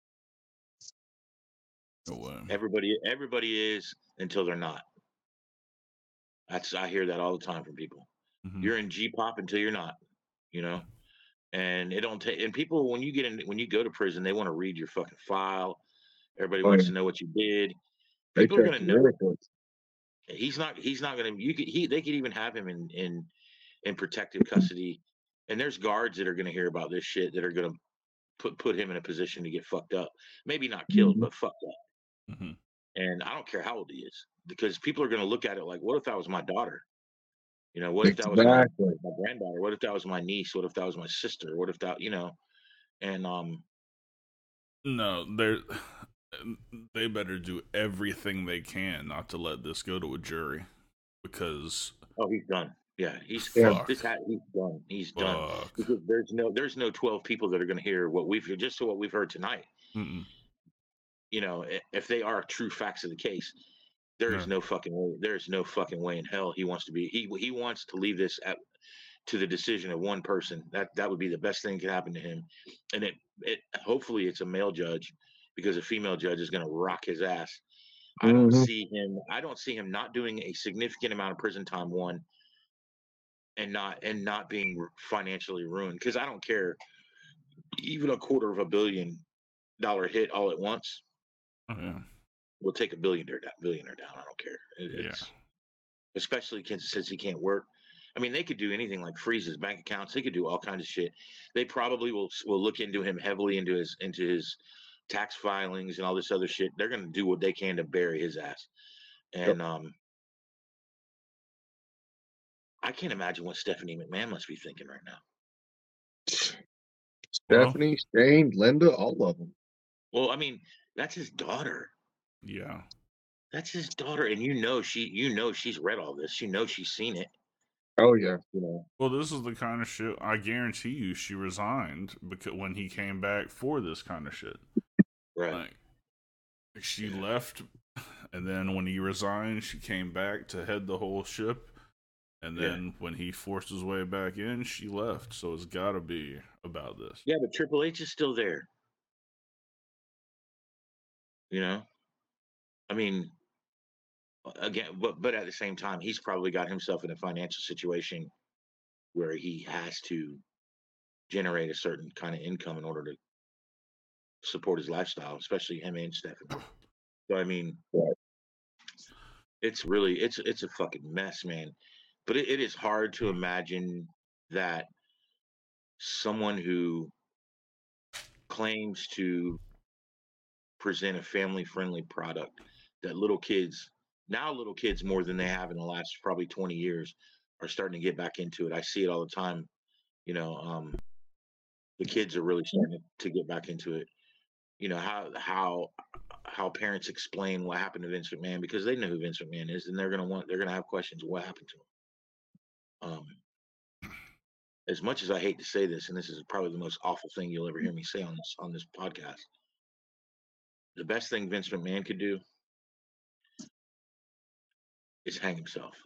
No way. everybody, everybody is until they're not. That's I hear that all the time from people. Mhm. You're in G pop until you're not. You know, and it don't take. And people, when you get in, when you go to prison, they want to read your fucking file. Everybody Oh, wants yeah. to know what you did. They People are check gonna your know. records. He's not. He's not gonna. You could. He. They could even have him in in in protective custody. And there's guards that are gonna hear about this shit that are gonna put put him in a position to get fucked up. Maybe not killed, Mhm. but fucked up. hmm And I don't care how old he is, because people are gonna look at it like, what if that was my daughter? You know, what if that was my, Exactly. my granddaughter? What if that was my niece? What if that was my sister? What if that, you know? And um, No, they're they better do everything they can not to let this go to a jury, because oh, he's done. Yeah, he's Yeah. fuck, this hat. He's done. He's done. fuck. Because there's no there's no twelve people that are gonna hear what we've just to what we've heard tonight. Mm-mm. You know, i- if they are true facts of the case, there is No. no fucking way. There is no fucking way in hell he wants to be. He he wants to leave this at to the decision of one person. That that would be the best thing that could happen to him. And it it hopefully it's a male judge, because a female judge is going to rock his ass. I don't Mhm. see him. I don't see him not doing a significant amount of prison time. One, and not and not being r- financially ruined. Because I don't care, even a quarter of a billion dollar hit all at once Oh, yeah. will take a billionaire down. Billionaire down. I don't care. It, Yeah. it's especially kids since he can't work. I mean, they could do anything like freeze his bank accounts. They could do all kinds of shit. They probably will will look into him heavily into his into his tax filings and all this other shit. They're gonna do what they can to bury his ass. And um, I can't imagine what Stephanie McMahon must be thinking right now. Well, Stephanie, Shane, Linda, all of them. Well, I mean, that's his daughter. yeah. That's his daughter, and you know she you know she's read all this. You know she's seen it. Oh yeah. You know. Well, this is the kind of shit, I guarantee you she resigned because when he came back for this kind of shit. Right. Like, she left, and then when he resigned, she came back to head the whole ship. And then Yeah. when he forced his way back in, she left. So it's got to be about this. Yeah, but Triple H is still there. You know. I mean, again, but but at the same time, he's probably got himself in a financial situation where he has to generate a certain kind of income in order to support his lifestyle, especially him and Stephanie. So I mean, Right. it's really it's it's a fucking mess, man. But it, it is hard to imagine that someone who claims to present a family-friendly product, that little kids now little kids more than they have in the last probably twenty years are starting to get back into it. I see it all the time. You know, um, the kids are really starting to get back into it. You know how how how parents explain what happened to Vince McMahon, because they know who Vince McMahon is, and they're gonna want they're gonna have questions. What happened to him? Um, as much as I hate to say this, and this is probably the most awful thing you'll ever hear me say on this on this podcast, the best thing Vince McMahon could do is hang himself.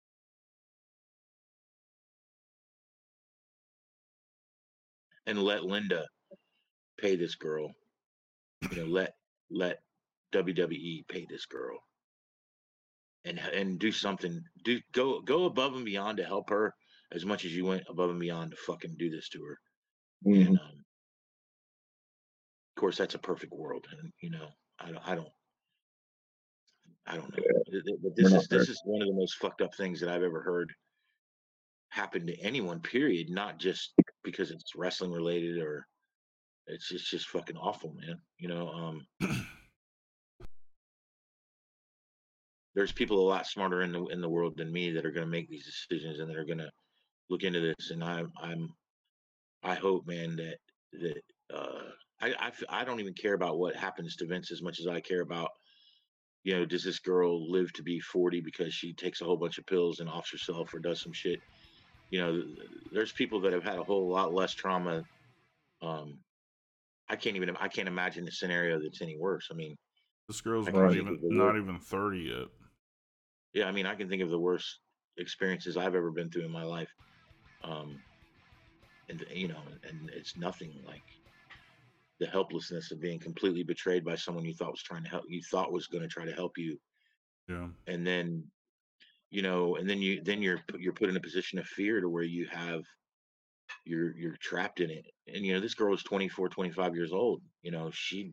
And let Linda pay this girl. You know, let let W W E pay this girl. And and do something. Do go go above and beyond to help her as much as you went above and beyond to fucking do this to her. Mhm. And um, of course, that's a perfect world. And you know, I don't I don't I don't know. Th- th- But We're this not is there. this is one of the most fucked up things that I've ever heard happen to anyone. Period. Not just because it's wrestling related or it's just just fucking awful, man. You know, um, there's people a lot smarter in the in the world than me that are going to make these decisions and that are going to look into this. And I'm I'm I hope, man, that that uh, I, I f- I don't even care about what happens to Vince as much as I care about, you know, does this girl live to be forty because she takes a whole bunch of pills and offs herself or does some shit? You know, th- there's people that have had a whole lot less trauma. Um, I can't even I can't imagine a scenario that's any worse. I mean, This girl's I can not Right. think even of the not worst. even thirty yet. Yeah, I mean, I can think of the worst experiences I've ever been through in my life. Um, and you know, and it's nothing like the helplessness of being completely betrayed by someone you thought was trying to help you thought was going to try to help you, Yeah. and then you know and then you then you're put- you're put in a position of fear to where you have you're you're trapped in it. And you know this girl was twenty-four, twenty-five years old. You know she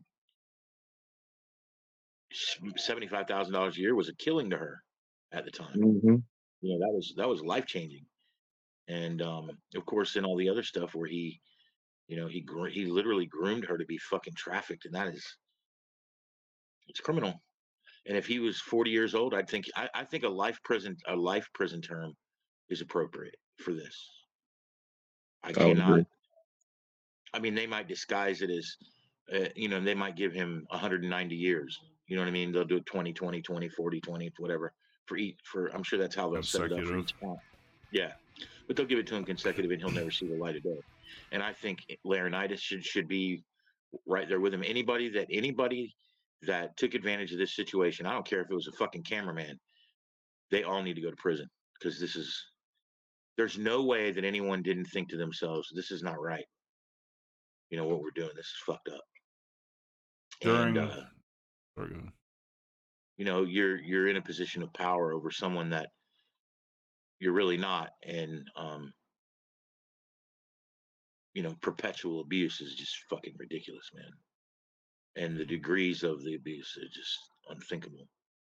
seventy-five thousand dollars a year was a killing to her at the time. Mm-hmm. You know that was that was life changing. And um of course then all the other stuff where he you know he gr- he literally groomed her to be fucking trafficked, and that is it's criminal. And if he was forty years old, I'd think I, I think a life prison a life prison term is appropriate for this. I I would agree. cannot. I mean, they might disguise it as, uh, you know, they might give him one hundred ninety years. You know what I mean? They'll do it twenty, twenty, twenty, forty, twenty, whatever for each. For I'm sure that's how they'll set it up for Consecutive. each count. Yeah, but they'll give it to him consecutive, and he'll never see the light of day. And I think Laurinaitis should should be right there with him. Anybody that anybody that took advantage of this situation, I don't care if it was a fucking cameraman, they all need to go to prison because this is there's no way that anyone didn't think to themselves, this is not right. You know what we're doing, this is fucked up. And During uh Very good. you know you're you're in a position of power over someone that you're really not. And um you know perpetual abuse is just fucking ridiculous, man. And the degrees of the abuse are just unthinkable.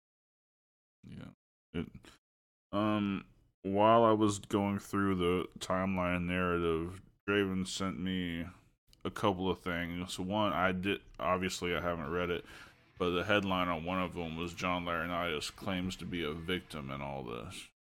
Yeah. It, um, while I was going through the timeline narrative, Draven sent me a couple of things. One, I did obviously I haven't read it, but the headline on one of them was John Laurinaitis claims to be a victim in all this.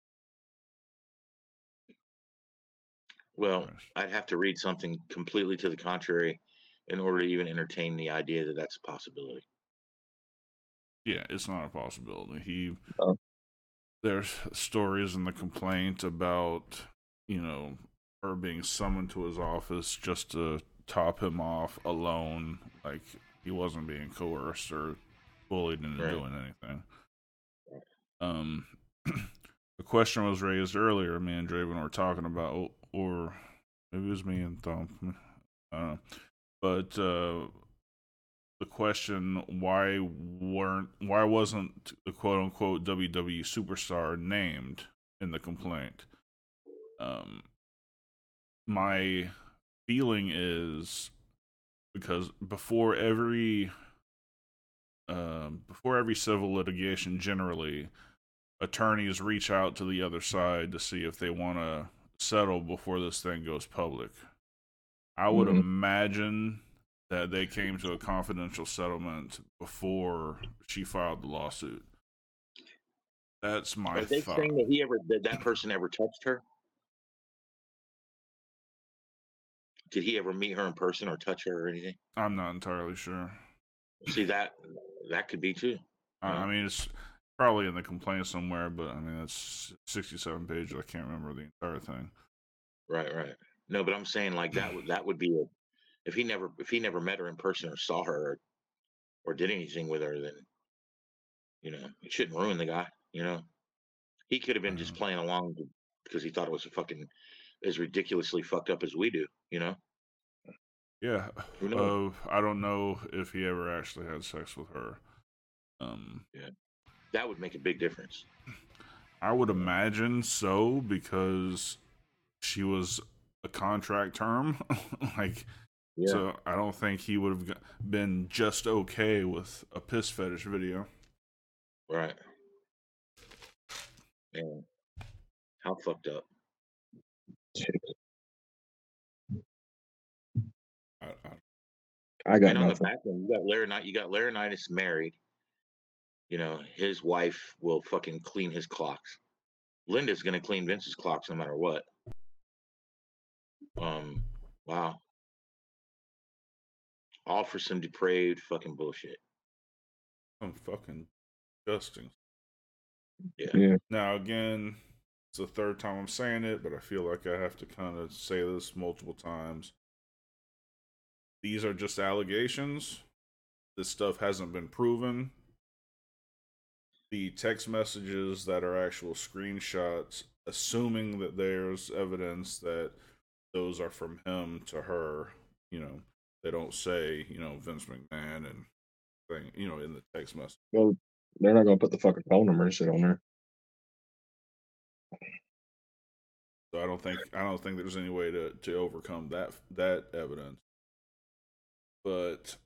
Well, Nice. I'd have to read something completely to the contrary in order to even entertain the idea that that's a possibility. Yeah, it's not a possibility. He Oh. There's stories in the complaint about, you know, her being summoned to his office just to top him off alone, like he wasn't being coerced or bullied into Right. doing anything. Um, the question was raised earlier. Me and Draven were talking about, or maybe it was me and Thump. I don't know. But uh, the question, why weren't why wasn't the quote unquote W W E superstar named in the complaint? Um, my feeling is because before every um, before every civil litigation, generally attorneys reach out to the other side to see if they want to settle before this thing goes public. I would Mhm. imagine that they came to a confidential settlement before she filed the lawsuit. That's my Are they thought. saying that he ever that that person ever touched her? Did he ever meet her in person or touch her or anything? I'm not entirely sure. See that that could be too. I, Yeah. I mean, it's probably in the complaint somewhere, but I mean, it's sixty-seven pages. I can't remember the entire thing. Right, right. No, but I'm saying like that would that would be a if he never if he never met her in person or saw her or, or did anything with her, then you know it shouldn't ruin the guy. You know, he could have been just Mhm. playing along because he thought it was a fucking as ridiculously fucked up as we do. You know, Yeah, who knows? uh, I don't know if he ever actually had sex with her. Um, That would make a big difference. I would imagine so because she was a contract term. like, Yeah. so I don't think he would have been just okay with a piss fetish video. Right. Man, how fucked up. I, I, I got And on the nothing. back end, you got Laurinaitis. You got Laurinaitis married. You know, his wife will fucking clean his clocks. Linda's gonna clean Vince's clocks no matter what. Um, wow. All for some depraved fucking bullshit. I'm fucking disgusting. Yeah. Yeah. Now, again, it's the third time I'm saying it, but I feel like I have to kind of say this multiple times. These are just allegations. This stuff hasn't been proven. The text messages that are actual screenshots, assuming that there's evidence that those are from him to her, you know, they don't say, you know, Vince McMahon and thing, you know, in the text message. Well, they're not gonna put the fucking phone number and shit on there. So I don't think I don't think there's any way to, to overcome that that evidence. But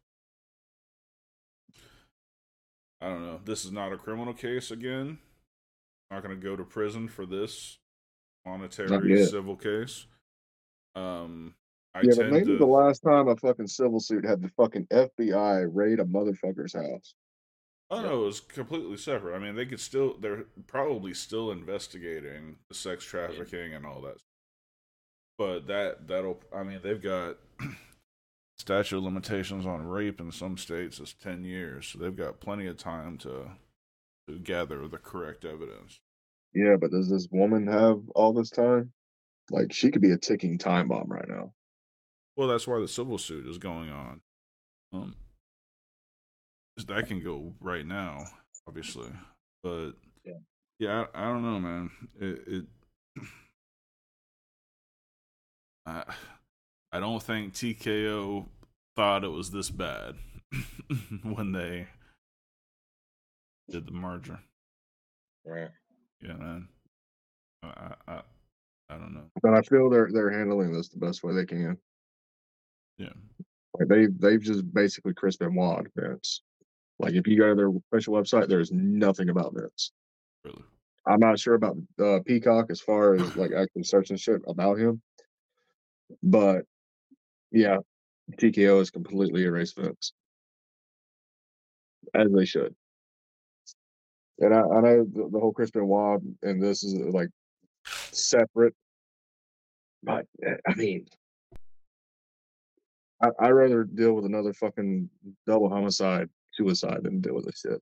I don't know. This is not a criminal case again. Not going to go to prison for this monetary civil case. Um, I yeah, tend but maybe to. the last time a fucking civil suit had the fucking F B I raid a motherfucker's house. Oh no, it was completely separate. I mean, they could still. They're probably still investigating the sex trafficking and all that. But that that'll. I mean, they've got statute of limitations on rape in some states is ten years, so they've got plenty of time to to gather the correct evidence. Yeah, but does this woman have all this time? Like, she could be a ticking time bomb right now. Well, that's why the civil suit is going on. Um, that can go right now, obviously, but yeah, yeah I, I don't know, man. It, it I, I don't think T K O thought it was this bad when they did the merger. Right. Yeah, man. I, I, I don't know. But I feel they're they're handling this the best way they can. Yeah. Like they they've just basically Chris Benoit Vince. Like if you go to their official website, there's nothing about Vince. Really? I'm not sure about uh, Peacock as far as like actually searching shit about him. But yeah, T K O is completely erased Vince. As they should. And I, I know the, the whole Chris Benoit and this is like separate. But I mean, I, I'd rather deal with another fucking double homicide, suicide than deal with this shit.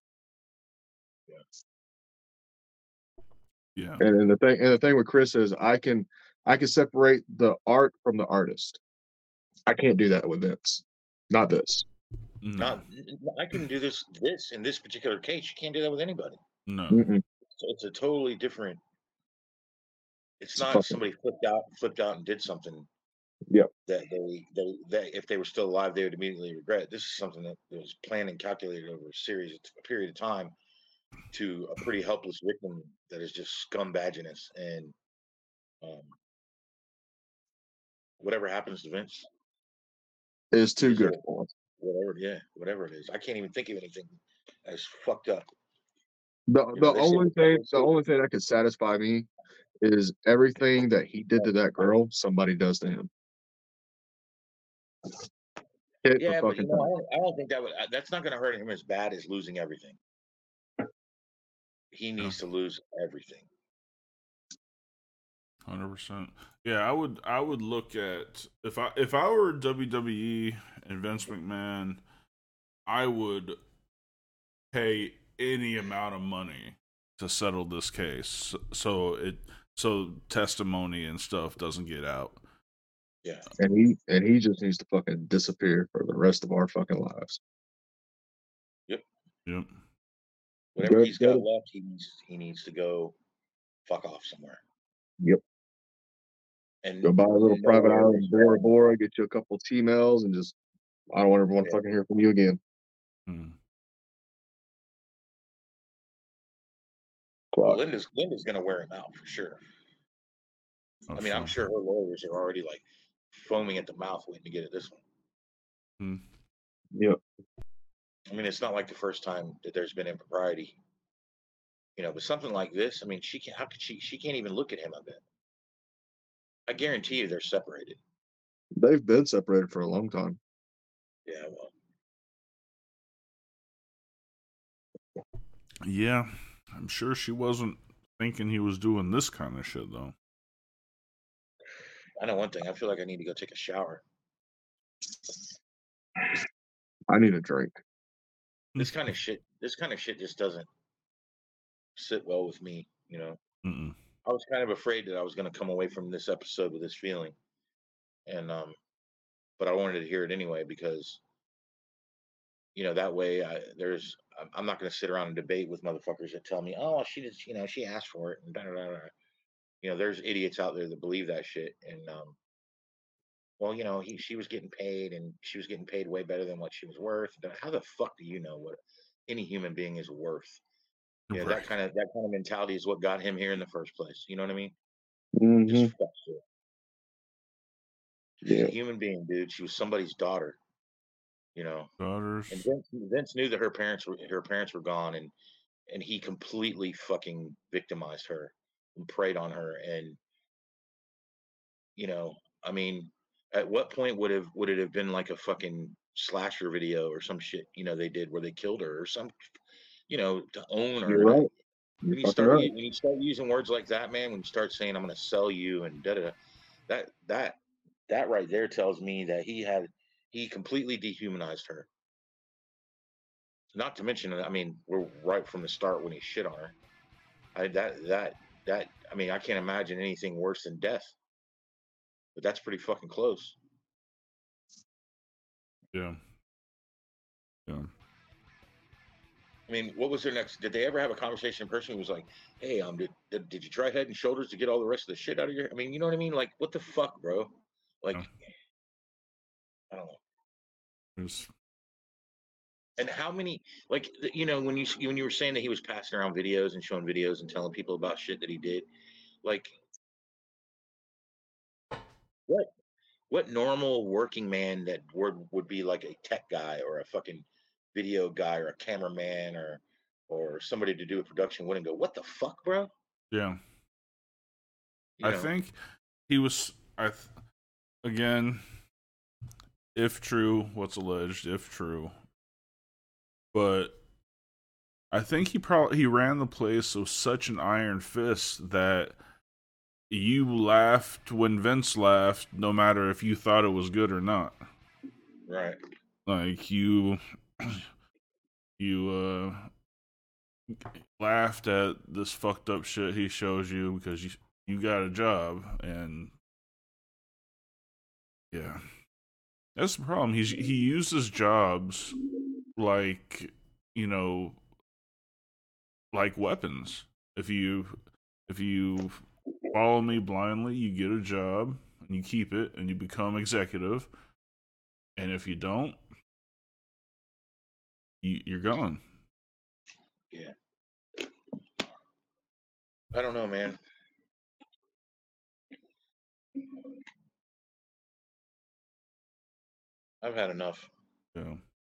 Yeah. And, and the thing and the thing with Chris is I can I can separate the art from the artist. I can't do that with Vince. Not this. No. Not, I can do this. This in this particular case, you can't do that with anybody. No. Mm-mm. So it's a totally different. It's, It's not fucking- somebody flipped out, flipped out, and did something. Yep. That they, they, that if they were still alive, they would immediately regret. This is something that was planned and calculated over a series, a period of time, to a pretty helpless victim that is just scumbaginess. And um, whatever happens to Vince, It's too He's good a- for him. whatever, yeah, whatever it is, I can't even think of anything as fucked up. The You the know, they say only the thing fucking the suit- only thing that could satisfy me is everything that he did to that girl, somebody does to him. Hit Yeah, for but you fucking know, I time. don't, I don't think that would. uh, That's not going to hurt him as bad as losing everything. He needs to lose everything. Hundred percent. Yeah, I would. I would look at if I if I were W W E and Vince McMahon, I would pay any amount of money to settle this case, so it so testimony and stuff doesn't get out. Yeah, And he and he just needs to fucking disappear for the rest of our fucking lives. Yep. whatever Good- he's got good. left, he needs he needs to go fuck off somewhere. Yep. And Go buy a little no private one island is in Bora wrong. Bora, get you a couple T-mails, and just I don't ever want to Yeah. fucking hear from you again. Hmm. Well, Clock. Linda's Linda's going to wear him out for sure. Oh, I mean, I'm sure her lawyers are already like foaming at the mouth waiting to get at this one. Hmm. Yep. I mean, it's not like the first time that there's been impropriety You know, but something like this, I mean, she can. How could she? She can't even look at him. I bet. I guarantee you, they're separated. They've been separated for a long time. Yeah, well, Yeah, I'm sure she wasn't thinking he was doing this kind of shit, though. I know one thing. I feel like I need to go take a shower. I need a drink. This kind of shit. This kind of shit just doesn't sit well with me. You know. Mm-mm. I was kind of afraid that I was going to come away from this episode with this feeling, and um, but I wanted to hear it anyway because, you know, that way I, there's I'm- I'm not going to sit around and debate with motherfuckers that tell me, oh, she just, you know, she asked for it, and da da da da. You know, there's idiots out there that believe that shit, and um, well, you know, he she was getting paid, and she was getting paid way better than what she was worth. But how the fuck do you know what any human being is worth? You know, Right. that kind of that kind of mentality is what got him here in the first place. You know what I mean? hmm Just fuck shit. She's Yeah. a human being, dude. She was somebody's daughter, you know. Daughters. And Vince, Vince knew that her parents were her parents were gone, and and he completely fucking victimized her and preyed on her. And you know, I mean, at what point would have would it have been like a fucking slasher video or some shit? You know, they did where they killed her or some, you know, to own her. You're right. You're When you fucking start right. u- when you start using words like that, man, when you start saying I'm going to sell you and da da da, that that that right there tells me that he had he completely dehumanized her. Not to mention, I mean, we're right from the start when he shit on her. I that that that I mean, I can't imagine anything worse than death. But that's pretty fucking close. Yeah. Yeah. I mean, what was their next? Did they ever have a conversation in person? Who was like, "Hey, um, did, did did you try Head and Shoulders to get all the rest of the shit out of your?" I mean, you know what I mean? Like, what the fuck, bro? Like, Yeah. I don't know. There's, And how many, like, th- you know, when you s- when you were saying that he was passing around videos and showing videos and telling people about shit that he did, like, what what normal working man that would would be like a tech guy or a fucking video guy or a cameraman or or somebody to do a production wouldn't go, "What the fuck, bro?" yeah. You I know? think he was. I th- again, if true, what's alleged, if true, but I think he probably he ran the place with such an iron fist that you laughed when Vince laughed, no matter if you thought it was good or not. Right. Like you, you uh laughed at this fucked up shit he shows you because you you got a job, and yeah, that's the problem. He's he uses jobs like, you know, like weapons. If you if you follow me blindly, you get a job and you keep it and you become executive. And if you don't, you, you're gone. Yeah. I don't know, man. I've had enough. Yeah.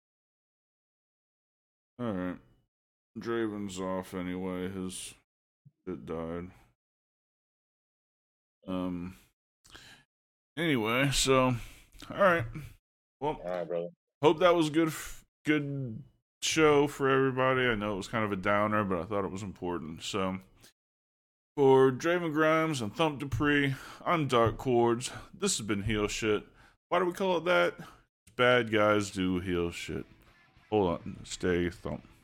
All right. Draven's off anyway. His shit died. Um. Anyway, so all right. Well, All right, brother. hope that was good. Good show for everybody. I know it was kind of a downer, but I thought it was important. So, for Draven Grimes and Thump Dupree, I'm Dark Chords. This has been Heel Shit. Why do we call it that? Bad guys do heel shit. Hold on. Stay Thump.